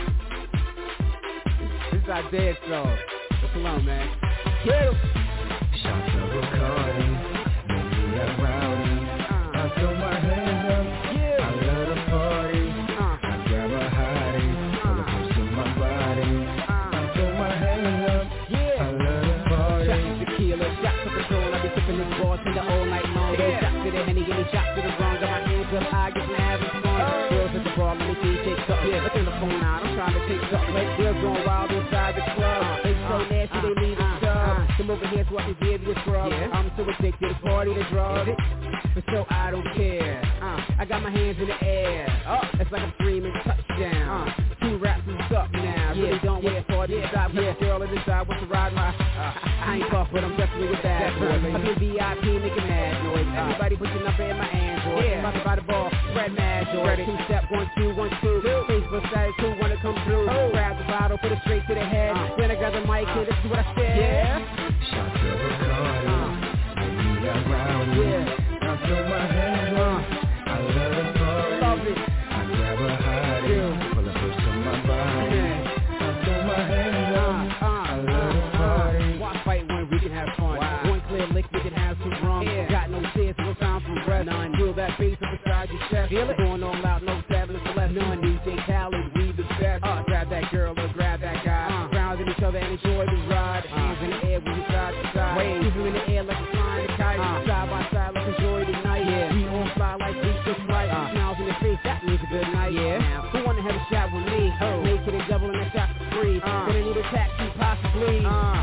This is our dead song. So Cologne, man. Yeah. Shots of Bacardi, make me a rowdy. I throw my hands up, I love the party. I grab a hottie, pull a purse in my body. I throw my hands up, I love the party. Shots of tequila, shots of Patron. I be sipping this bartender all night long. Shots to the Henny, any shots to the wrong. Got my hands up high, get my having fun. Girls at the bar, let me see you take something. Yeah, let's turn the phone out, I'm trying to take something. Like girls going wild inside the club. They so nasty, they need a stub. Come over here so I can give you a scrub. I'm so addicted to the party, the drug. But so I don't care. I got my hands in the air. It's like I'm screaming touchdown. 2 raps and up now. Really don't wait for the side. With the girl in the side wants to ride my. I ain't tough, but I'm definitely a bad boy. I'm in VIP making mad noise. Everybody put your number in my Android. About to buy the ball, spread mad joy. 2-step, 1, 2, 1, 2. Facebook status, 2 wanna come through. Grab the bottle, put it straight to the head. Then I grab the mic, and this is what I said. Shots of Bacardi, make me a rowdy. I throw my hands up, I love the party. Love it. I grab a hottie, pull a purse in my body. I throw my hands up, I love the party. Why fight when we can have fun? One clear lick, we can have some rum. Got no tears, no time for rest. None. Feel that bass up inside your chest. Feel it going all out, no stabbing for left. None. DJ Khaled, we the best. Grab that girl or grab that guy. Rounding each other and enjoy the ride. Hands in the air, we side to side. Keep you in the air like a flying kite. Side by side, let's enjoy the night. We all fly like we just right. Smiles in the face, that means a good night. Now, who wanna have a shot with me? Make it a double and a shot for free. Gonna need a taxi, possibly.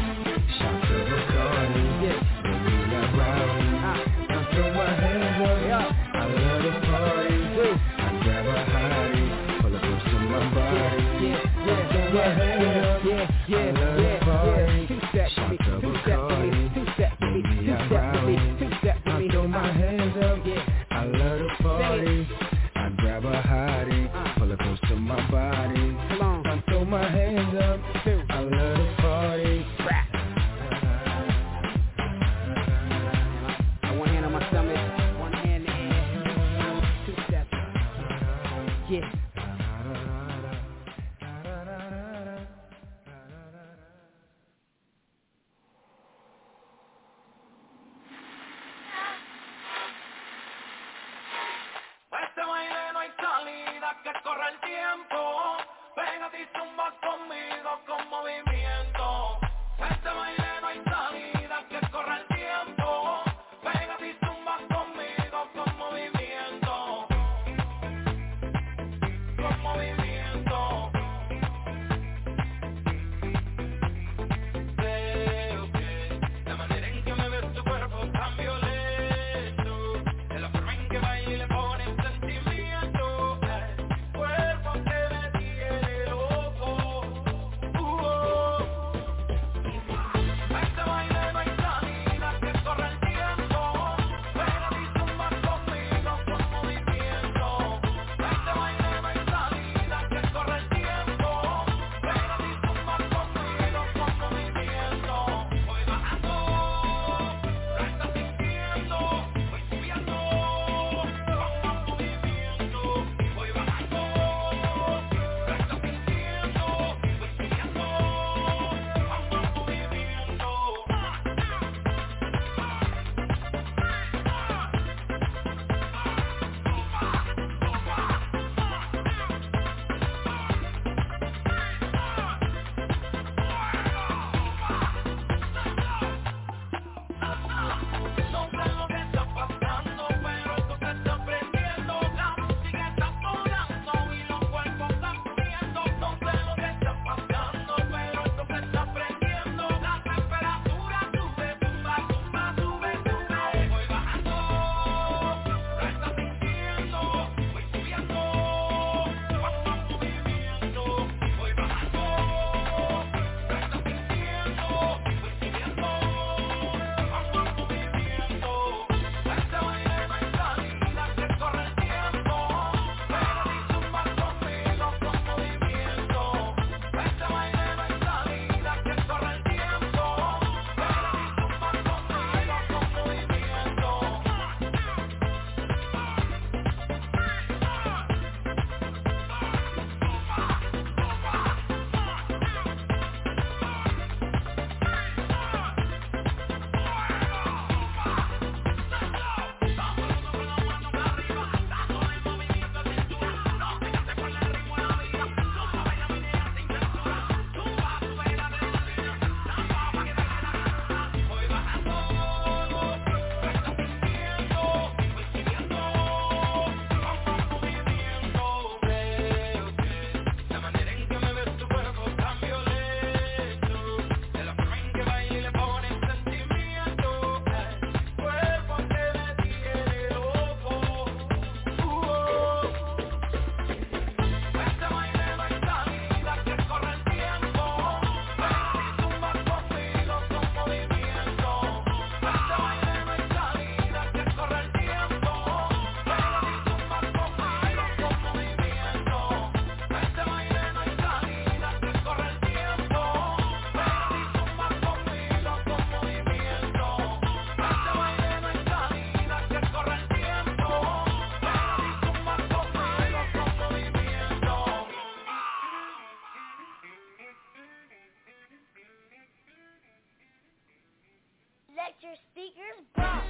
Shots of Bacardi, make me a rowdy. I throw my hands up, I love the party. I grab a hottie, pull a purse in my body. I throw my hands up, I love the party. Shots of Bacardi, make me a rowdy. I throw my hands up, I love the party. I grab a hottie, pull a purse in my body. I throw my hands up, I love the party. One hand on my stomach, one hand in the air. 2 steps. Yeah. Este baile no hay salida, que corre el tiempo. Pégate y zumba conmigo con movimiento. Este baile no hay salida, que corre el tiempo. Pégate y zumba conmigo con movimiento. Con movimiento. Veo que la manera en que me ves tu cuerpo es tan violento. De la forma en que baila y le pone sentimiento. Cuerpo que me tiene loco. Este baile no hay salida, que corre el tiempo. Pégate y zumba conmigo con movimiento. Este baile no hay salida, your sneakers bump.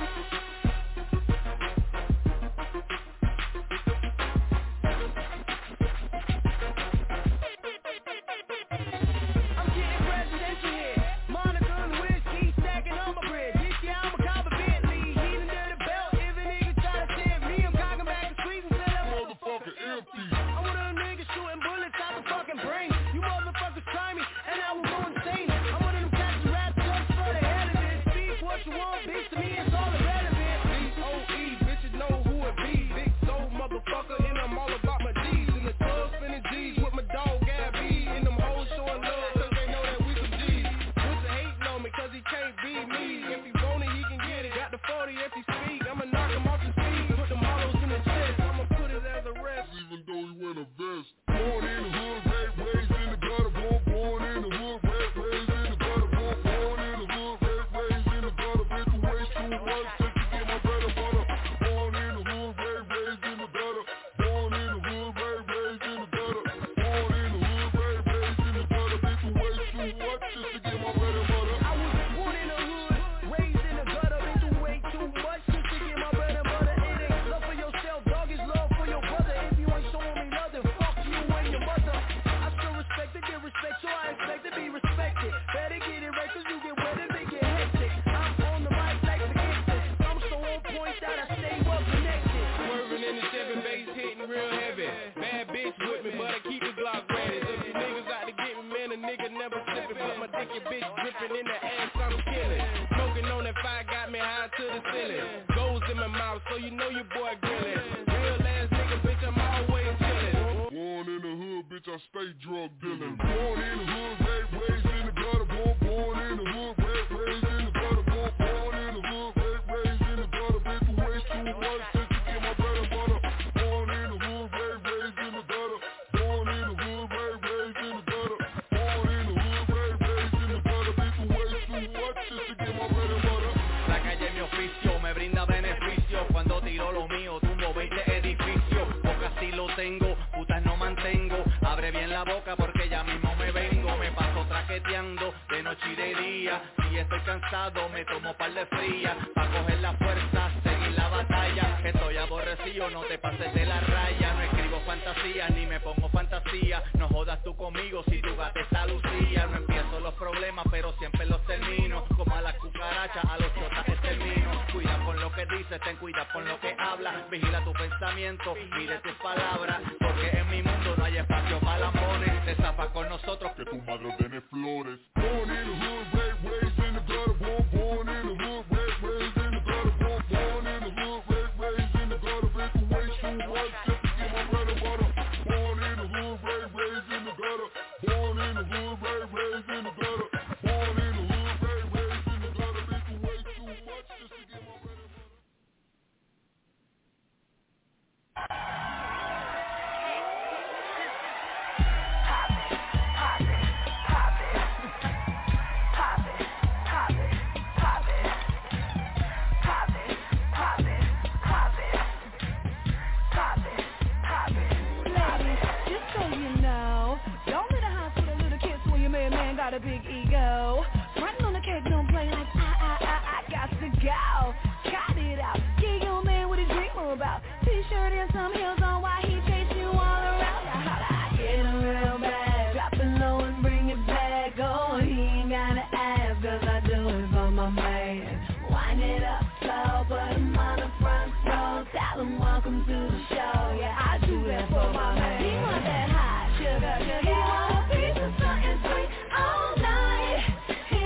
He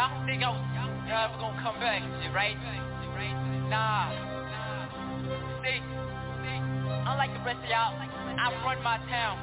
Y'all think y'all ever gonna come back, right? Nah. See, unlike the rest of y'all, I run my town.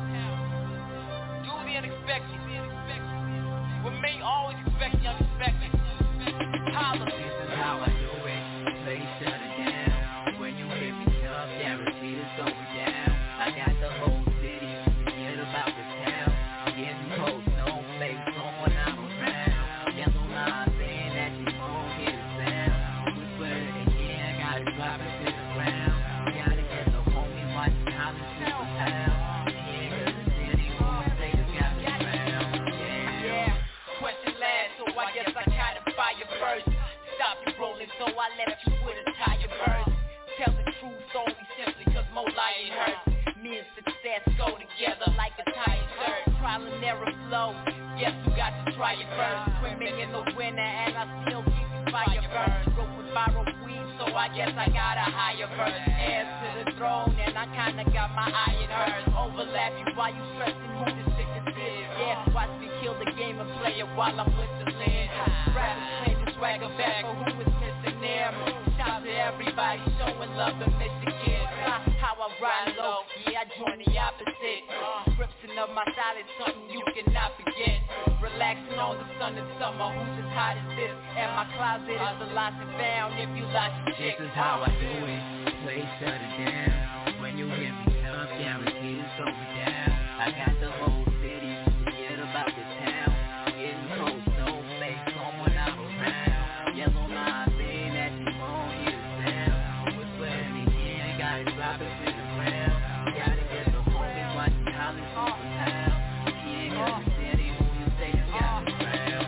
Do the unexpected. With me, always expect the unexpected. Holla. This is how I do it. Play shut it down. When you hit me up, guaranteed it's going down. I got the whole city, forget about the town. Getting close, no face, someone I'm around. Yellow line saying that you won't hear the sound. Whisper it again, got it dropping to the ground. Gotta get the homie watching how the shit was how. Yeah, cause the city won't say it's got me around. Yeah, question last, so I guess I kinda fire first. Stop you rolling, so I left you with a tire burst. Tell the truth only simply cause more lying hurts. Me and success go together like a tire shirt. Trial and error flow, guess who got to try it first. Swimming in the winter and I still keep the fire burn. Broke with borrowed weed, so I guess I got a higher verse. Heirs to the throne and I kinda got my eye in hers. Overlap you while you stressing who the sickest is. Yeah, watch me kill the game and play it while I'm with the lid. Rappers claim the swagger back, but who is missing them? Shout to everybody showing love and Michigan. How I ride low, yeah, I join the opposite. Scripting of my style is something you cannot forget. Relaxing on the sun in summer, who's as hot as this? And my closet is the lost and found if you lost your chick. This is how I do it, play shut it down. When you hit me up, guaranteed it's going down. I got the whole city, forget about the town. Getting close, no face, someone I'm around. Yellow line saying that you won't hear the sound. Whispering again, got it dropping to the ground. Gotta get the homies watching how they shoot the town. Yeah, cause the city who you say you got me around.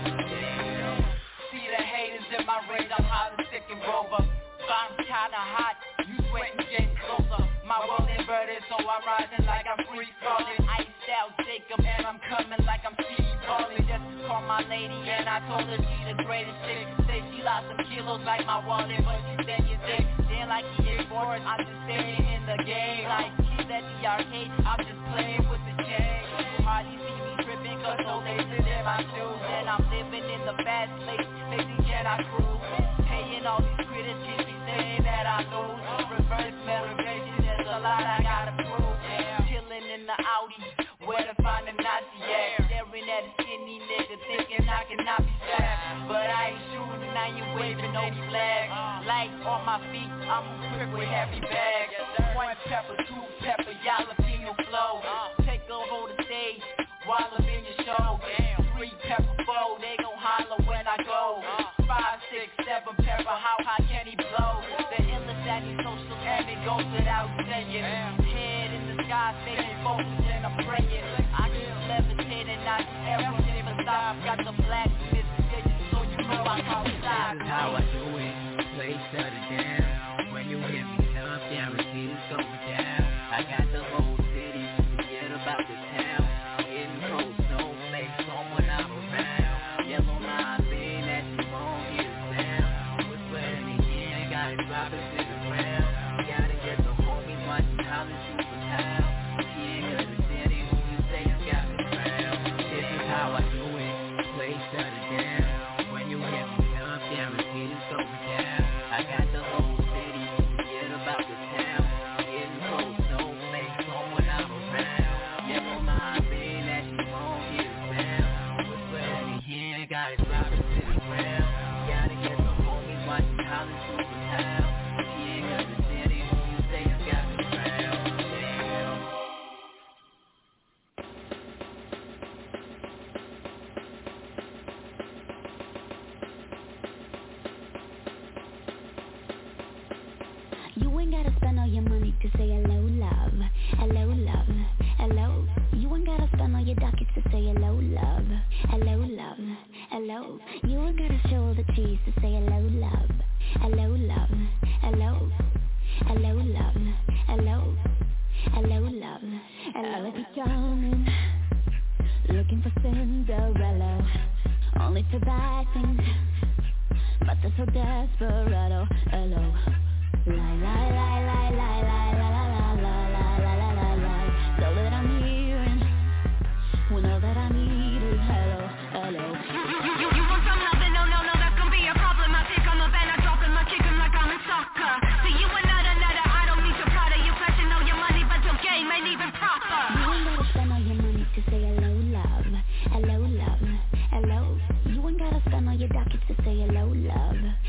See the haters in my range, I'm hollering sick and rover. I'm kinda hot, you sweating James closer. My world inverted, so I'm rising like I'm free falling. Iced out Jacob, and I'm coming like I'm Steve Ballin'. Just called my lady, and I told her she the greatest chick. Say she lost some kilos like my wallet, but she said you thick. Then like he is bored, I'm just staying in the game. Like she's at the arcade, I'm just playing with the chain. You hardly see me tripping, cause no laces in my shoes. And I'm living in the fast place, lazy can I cruise? Paying all these critics, she saying that I lose. Reverse motivation, there's a lot I gotta prove. Chilling in the Audi, where to find a Nazi at? Staring at a skinny nigga, thinking I cannot be slapped. But I ain't shooting, I ain't waving no flag. Light on my feet, I'm quick with heavy bags. One pepper, two pepper, jalapeno flow. Take over the stage while I'm in your show. 3 pepper, 4, they gon' holler when I go. 5, 6, 7 pepper, how high can he blow? The illest that he's social and it goes without saying. Head in the sky, staying focused and I'm praying. I just levitate and I just everything but stop. Got the black misfits, so you know I call stop. This is how I do it, play shut it down. When you hit me up, guaranteed it's going down. I got the whole city, forget about the town. Getting close, no face, someone I'm around. Yellow line saying that you won't hear the sound. Whispering again, got it dropping to the ground. Gotta get the homies watching how they shoot the town. Yeah, cause the city who you say you got me around. This is how I do it, play shut it down. When you hit me up, guaranteed it's going down. I got the whole city, forget about the town. Getting close, no face, someone I'm around. Yellow line saying that you won't hear the sound. Whispering again, got it dropping to the ground. Gotta get the homies watching how they shoot the town. Yeah, cause the city who you say you got me around. You ain't gotta spend all your money to say hello, love. Hello, love. Hello. You ain't gotta spend all your ducats to say hello, love. Hello, love. Hello. You ain't gotta show all the cheese to say hello, love. Hello, love. Hello. Hello, love. Hello. Hello, love. Hello. I be coming, looking for Cinderella, only to buy things, but they're so desperado. Hello. Lie, lie, lie, lie, lie, lie, la, la, la, la, la, la, la, la, la. So that I'm hearing, when all that I need is hello, hello. You want some loving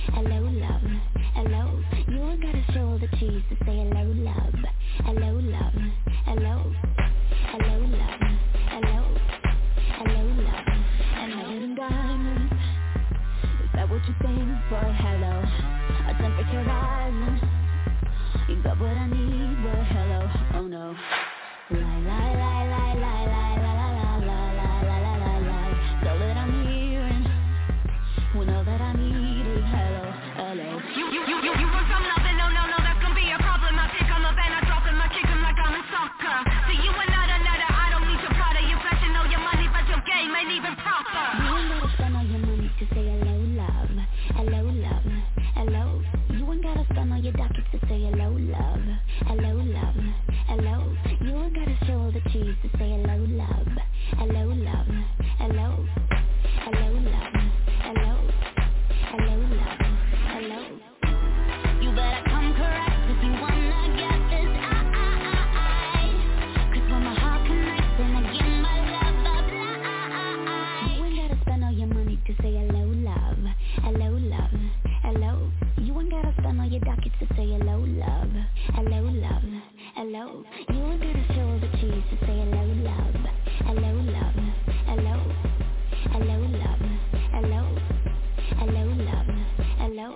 hello love, hello. You ain't gotta show the cheese to say hello love, hello love, hello, hello love, hello, hello love, hello diamonds. Is that what you think for hello? A temperature rising. You got what I need, but hello, oh no. Lie, lie, lie, lie, lie, lie, lie, lie, lie, lie, lie, lie, lie. So that I'm hearing, when all that I need is hello, hello. You want some loving? No, that's gonna be a problem. I pick 'em up and I drop 'em, I kick 'em like I'm in soccer. So you are not another, I don't need your product. You're flashing all your money, but your game ain't even proper. You ain't gotta spend all your money to say hello love, hello love, hello. You ain't gotta spend all your dockets to say hello love, hello love, hello. You ain't gotta show the cheese to say hello love, hello love, hello, hello love, hello, hello love, hello. You better come correct if you wanna get this I. 'Cause when my heart connects and I give my love a blind. You ain't gotta spend all your money to say hello love, hello love, hello. You ain't gotta spend all your dockets to say hello love, hello love, hello. You ain't gotta show the cheese to say hello love, hello love, hello, hello love, hello, hello love, hello.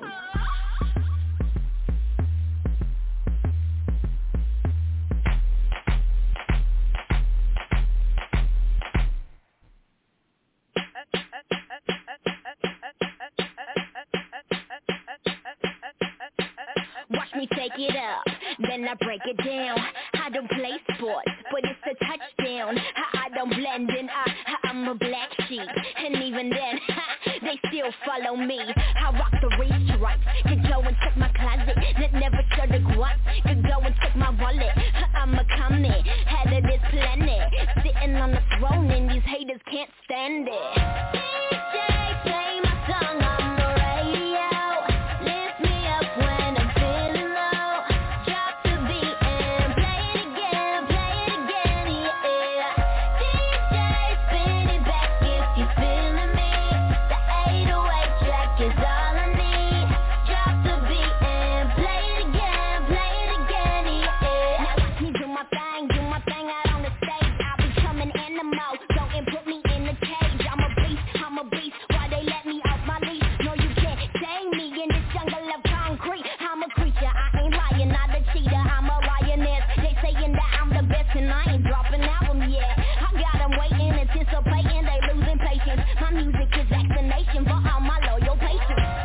Watch me take it up, then I break it down. I don't play sports, but it's a touchdown. I don't blend in, I'm a black sheep. And even then, they still follow me. I rock the race stripes. Could go and check my closet, that never show the guap. Could go and check my wallet, I'm a comet, head of this planet. Sitting on the throne and these haters can't stand it. DJ, play my song on the radio. Lift me up when I'm feeling low. Drop the beat and play it again, yeah. DJ, spin it back if you're feeling me. The 808 track is all I need. Drop the beat and play it again, yeah. Now watch me do my thing out on the stage. I'll be coming animal, don't put me in the cage. I'm a beast, why they let me off my leash? No, you can't tame me in this jungle of concrete. I'm a creature, I ain't lying, not a cheater, I'm a lioness. They saying that I'm the best and I ain't dropping album yet. I got them waiting, anticipating, they losing patience. My music is vaccination for all my loyal patients.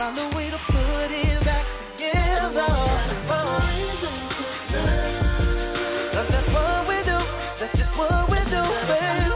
find a way to put it back together. Cause that's what we do, that's just what we do, baby.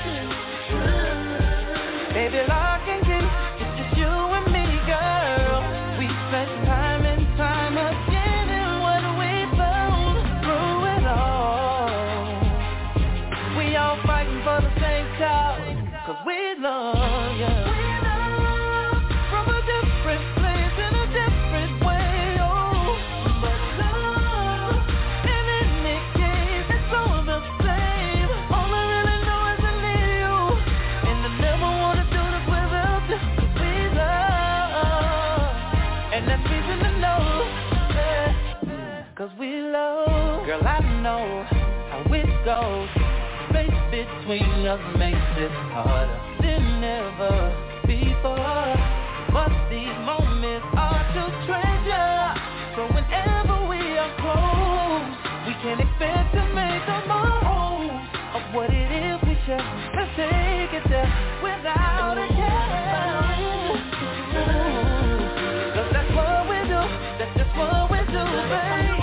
Baby, lock and key, it's just you and me, girl. We spent time and time again, and what we found through it all. We all fighting for the same cause, cause we love you. From a different place in a different way, oh. But love, and in this case, it's all the same. All I really know is I need you, and I never wanna do this without you. We love, and that's reason to know, yeah. Cause we love. Girl, I know how it goes. Space between us makes it harder than ever before. But these moments are to treasure. So whenever we are close, we can expect to make the most of what it is we share. Let's take it there without a care. Cause that's what we do, that's just what we do, baby.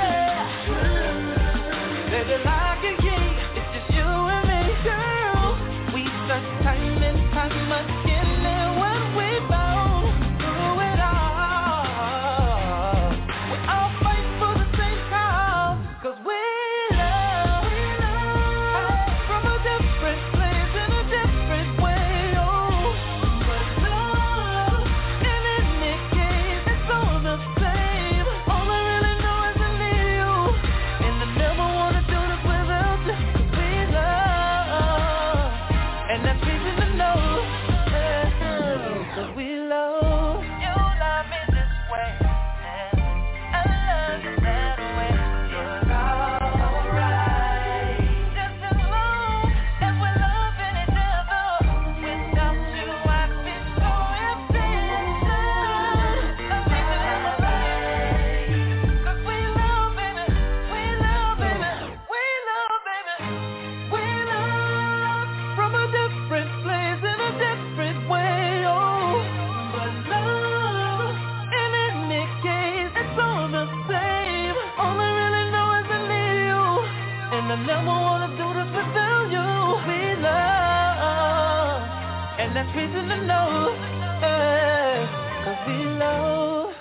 Baby, lock and key, it's just you and me, girl. We spent time and time again, and what we found through it all. We all fight for the same cause, cause we love. From a different place in a different way, oh. But love, and in this case, it's all the same. All I really know is I need you, and I never wanna do this without you. We love, and that's reason to know, yeah. Cause we love. You love me this way, and I love you that way. You're alright. Just as long as we're loving each other. Without you, I'd be so empty inside. I'm living in my life. Cause we love, baby. We love, baby. We love, baby. We love from a different place in a different way, oh. But love, and in this case, it's all the same. All I really know is I need you, and I never wanna do this without you. We love, and that's reason to know, hey, cause we love.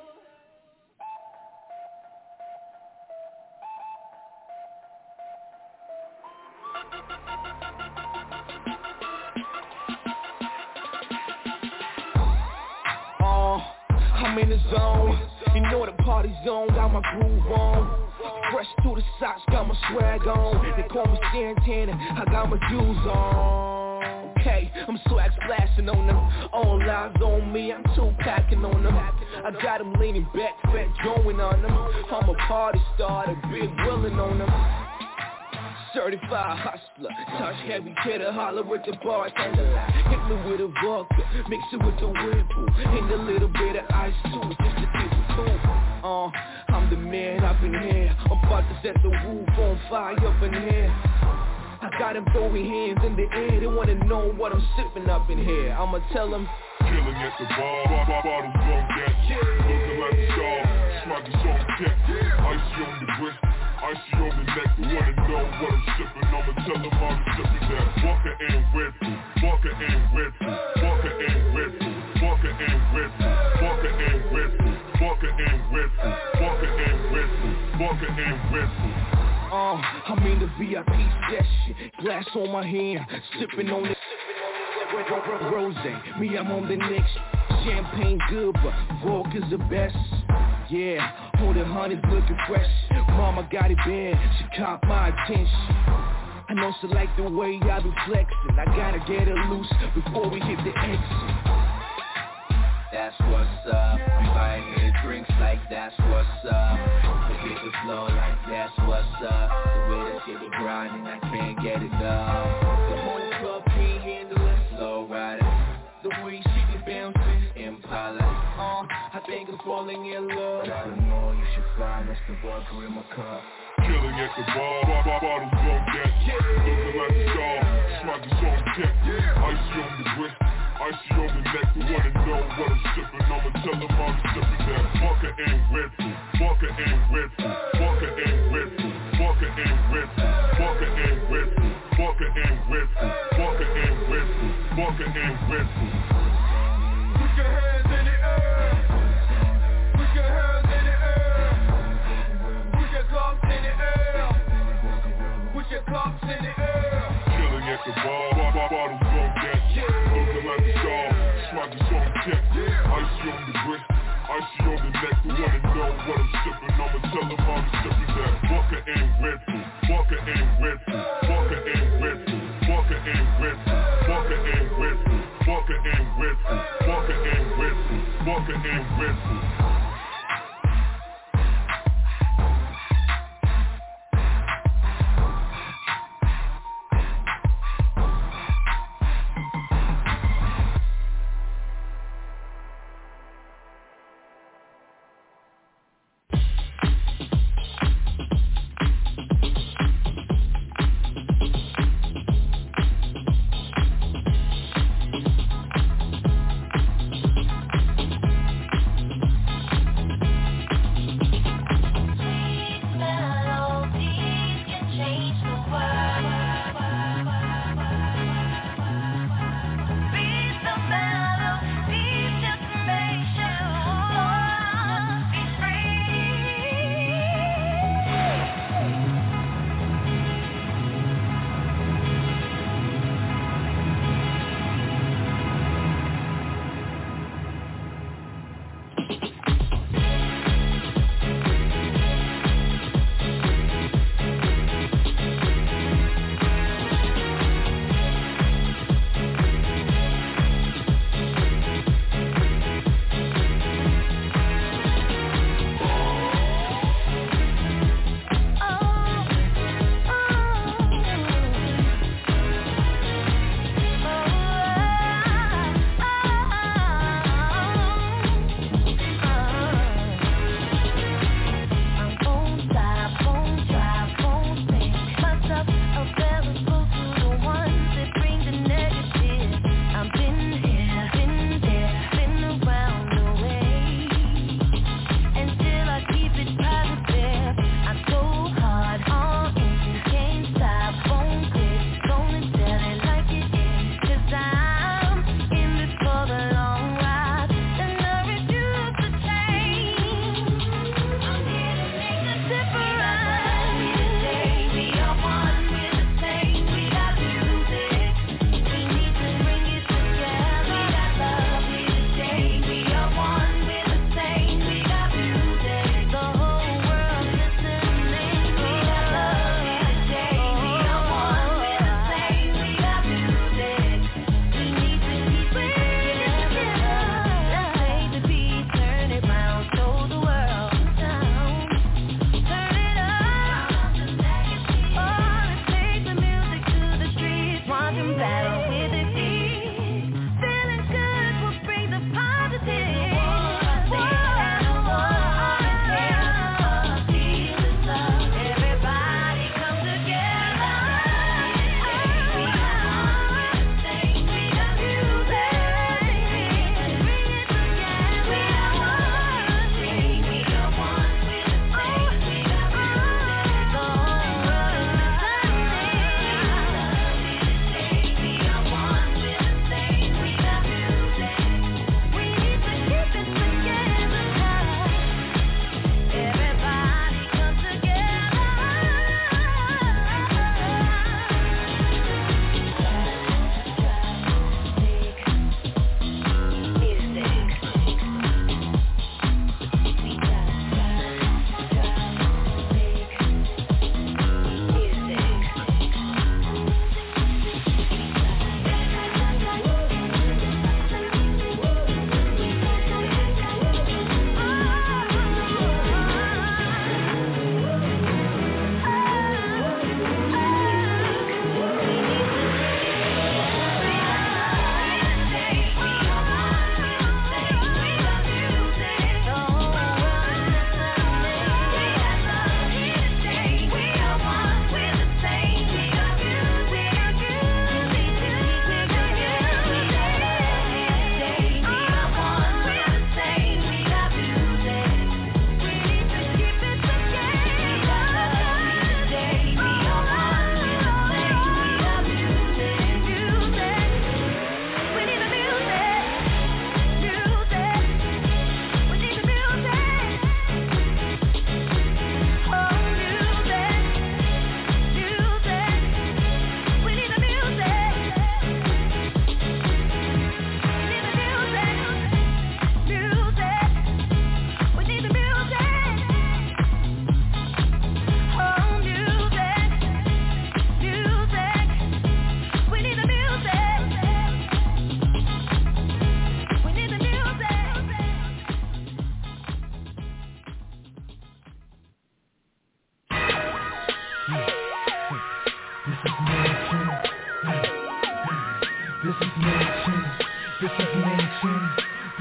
I'm in the zone, you know the party's on, got my groove on. Fresh through the socks, got my swag on. They call me Santana, I got my jewels on. Okay, I'm swag splashing on them. All eyes on me, I'm two packing on them. I got them leaning back, fat joint on them. I'm a party starter, big willin' on them. Certified hustler, touch heavy hitter, holler with the bartender. Hit me with a vodka, mix it with the Whirlpool, and a little bit of ice too, just to keep it cool. I'm the man up in here, I'm about to set the roof on fire up in here. I got them throwing hands in the air, they wanna know what I'm sipping up in here. I'ma tell them, killing at the bar, bottles on deck, looking like a star, smoking on deck, icy on the wrist. Icy on the neck, they wanna know what I'm sipping. I'ma tell them I'm sipping that Walker and Red Bull, Walker and Red Bull, Walker and Red Bull, Walker and Red Bull, Walker and Red Bull, Walker and Red Bull, Walker and Red Bull, Walker and Red Bull. I'm in the VIP session, glass on my hand, sipping on the rosé. Me, I'm on the next. Champagne good, but vodka's the best. Yeah, all the honey's looking fresh. Mama got it bad, she caught my attention. I know she like the way I do flexing. I gotta get her loose before we hit the exit. That's what's up. I'm buying her drinks like that's what's up. The hit the flow like that's what's up. The way that shit be grinding, I can't get enough. The whole club can't handle it. Slow riding. The way she be bouncing, Impala. I think I'm falling in love. But I don't know, you should find that's the vodka in my cup. Killing at the bar, bottles on deck, looking like a star, smoking on deck, icy on the wrist, Icy on the neck, they wanna know what I'm sipping. I'ma tell them I'm sipping that Walker and Redfoo, Walker and Redfoo, Walker and Redfoo, Walker and Redfoo, Walker and Redfoo, Walker and Redfoo, Walker and Redfoo, Walker and Redfoo. Put your hands in the air. Put your hands in the air. Put your cups in the air. Put your cups in the air. Chilling at the bar, bottles on deck. Looking like a star, smoking on tech. Icy on the wrist, icy on the neck. They wanna know what I'm sipping. I'ma tell them I'm sipping that Walker and Redfoo, Walker and Redfoo, Walker and Redfoo, Walker and Redfoo, Walker and Redfoo, Walker and Redfoo, Walker and Redfoo, Walker and Redfoo.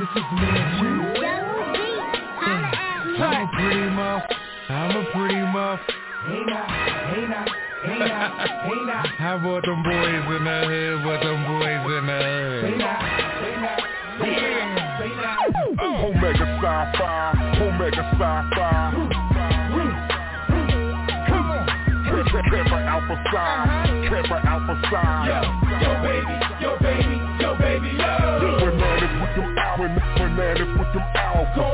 this is me and you. I'm a pretty muff. Hey now. How about them boys in the hood? Omega Sci-Fi. Camper Alpha Psi. Yo baby, yo. Bananas with them alpha.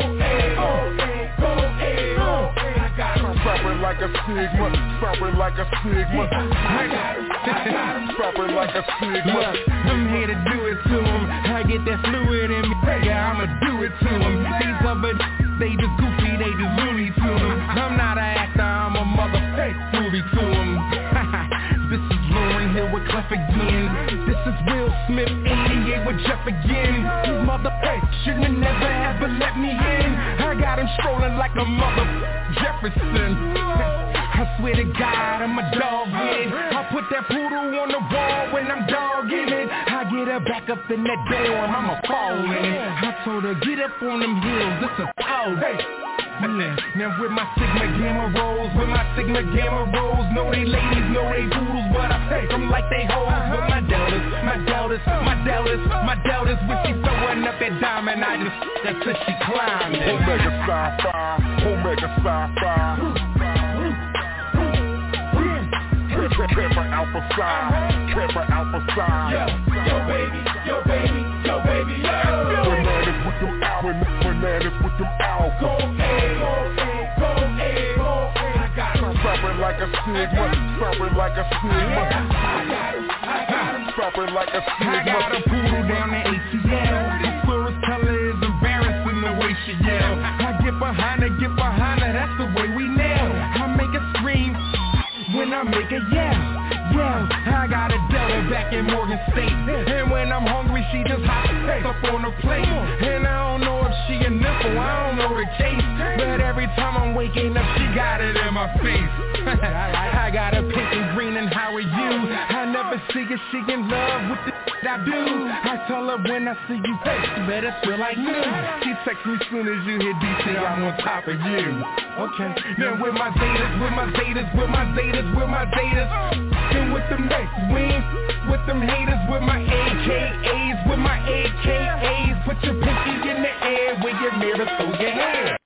Stopping like a Sigma. I'm here to do it to him. I get that fluid in me. Yeah, I'ma do it to him. These other they just goofy, they just loony to him. I'm not an actor, I'm a movie to him. This is Lauryn Hill with Clef again. This is Will Smith, 88 with Jeff again. These shouldn't never ever let me in. I got him strolling like a Jefferson. I swear to God, I'm a dog with it. I put that poodle on the wall when I'm dogging it. I get her back up in that door, I'ma fall in it. I told her, get up on them hills, it's a dog. Now with my Sigma Gamma rolls, no they ladies, no they poodles, but I take them like they hoes. With my deltas, when she throwing up that diamond, that's till she climbed it. Omega Sci-Fi. Camper Alpha Psi. Yo baby, yo. Bananas with them alpha. Stopping like a Sigma. I got a poodle down the ATL. The slur's color is embarrassing the way she yell. I get behind her, that's the way we nail. I make her scream when I make her yell. I got a Delta back in Morgan State. And when I'm hungry, she just hops up on her plate. And I don't know if she a nipple, I don't know the case. But every time I'm waking up, she got it in my face. I got a pink and green, and how are you? I never see her, she in love with the I do. I tell her when I see you, hey, you better feel like new. She texts me soon as you hit DC, I'm on top of you. Okay, now with my Zetas. And with them next wings, with them haters, with my AKAs. Put your pinky in the air with your mirror through your hair.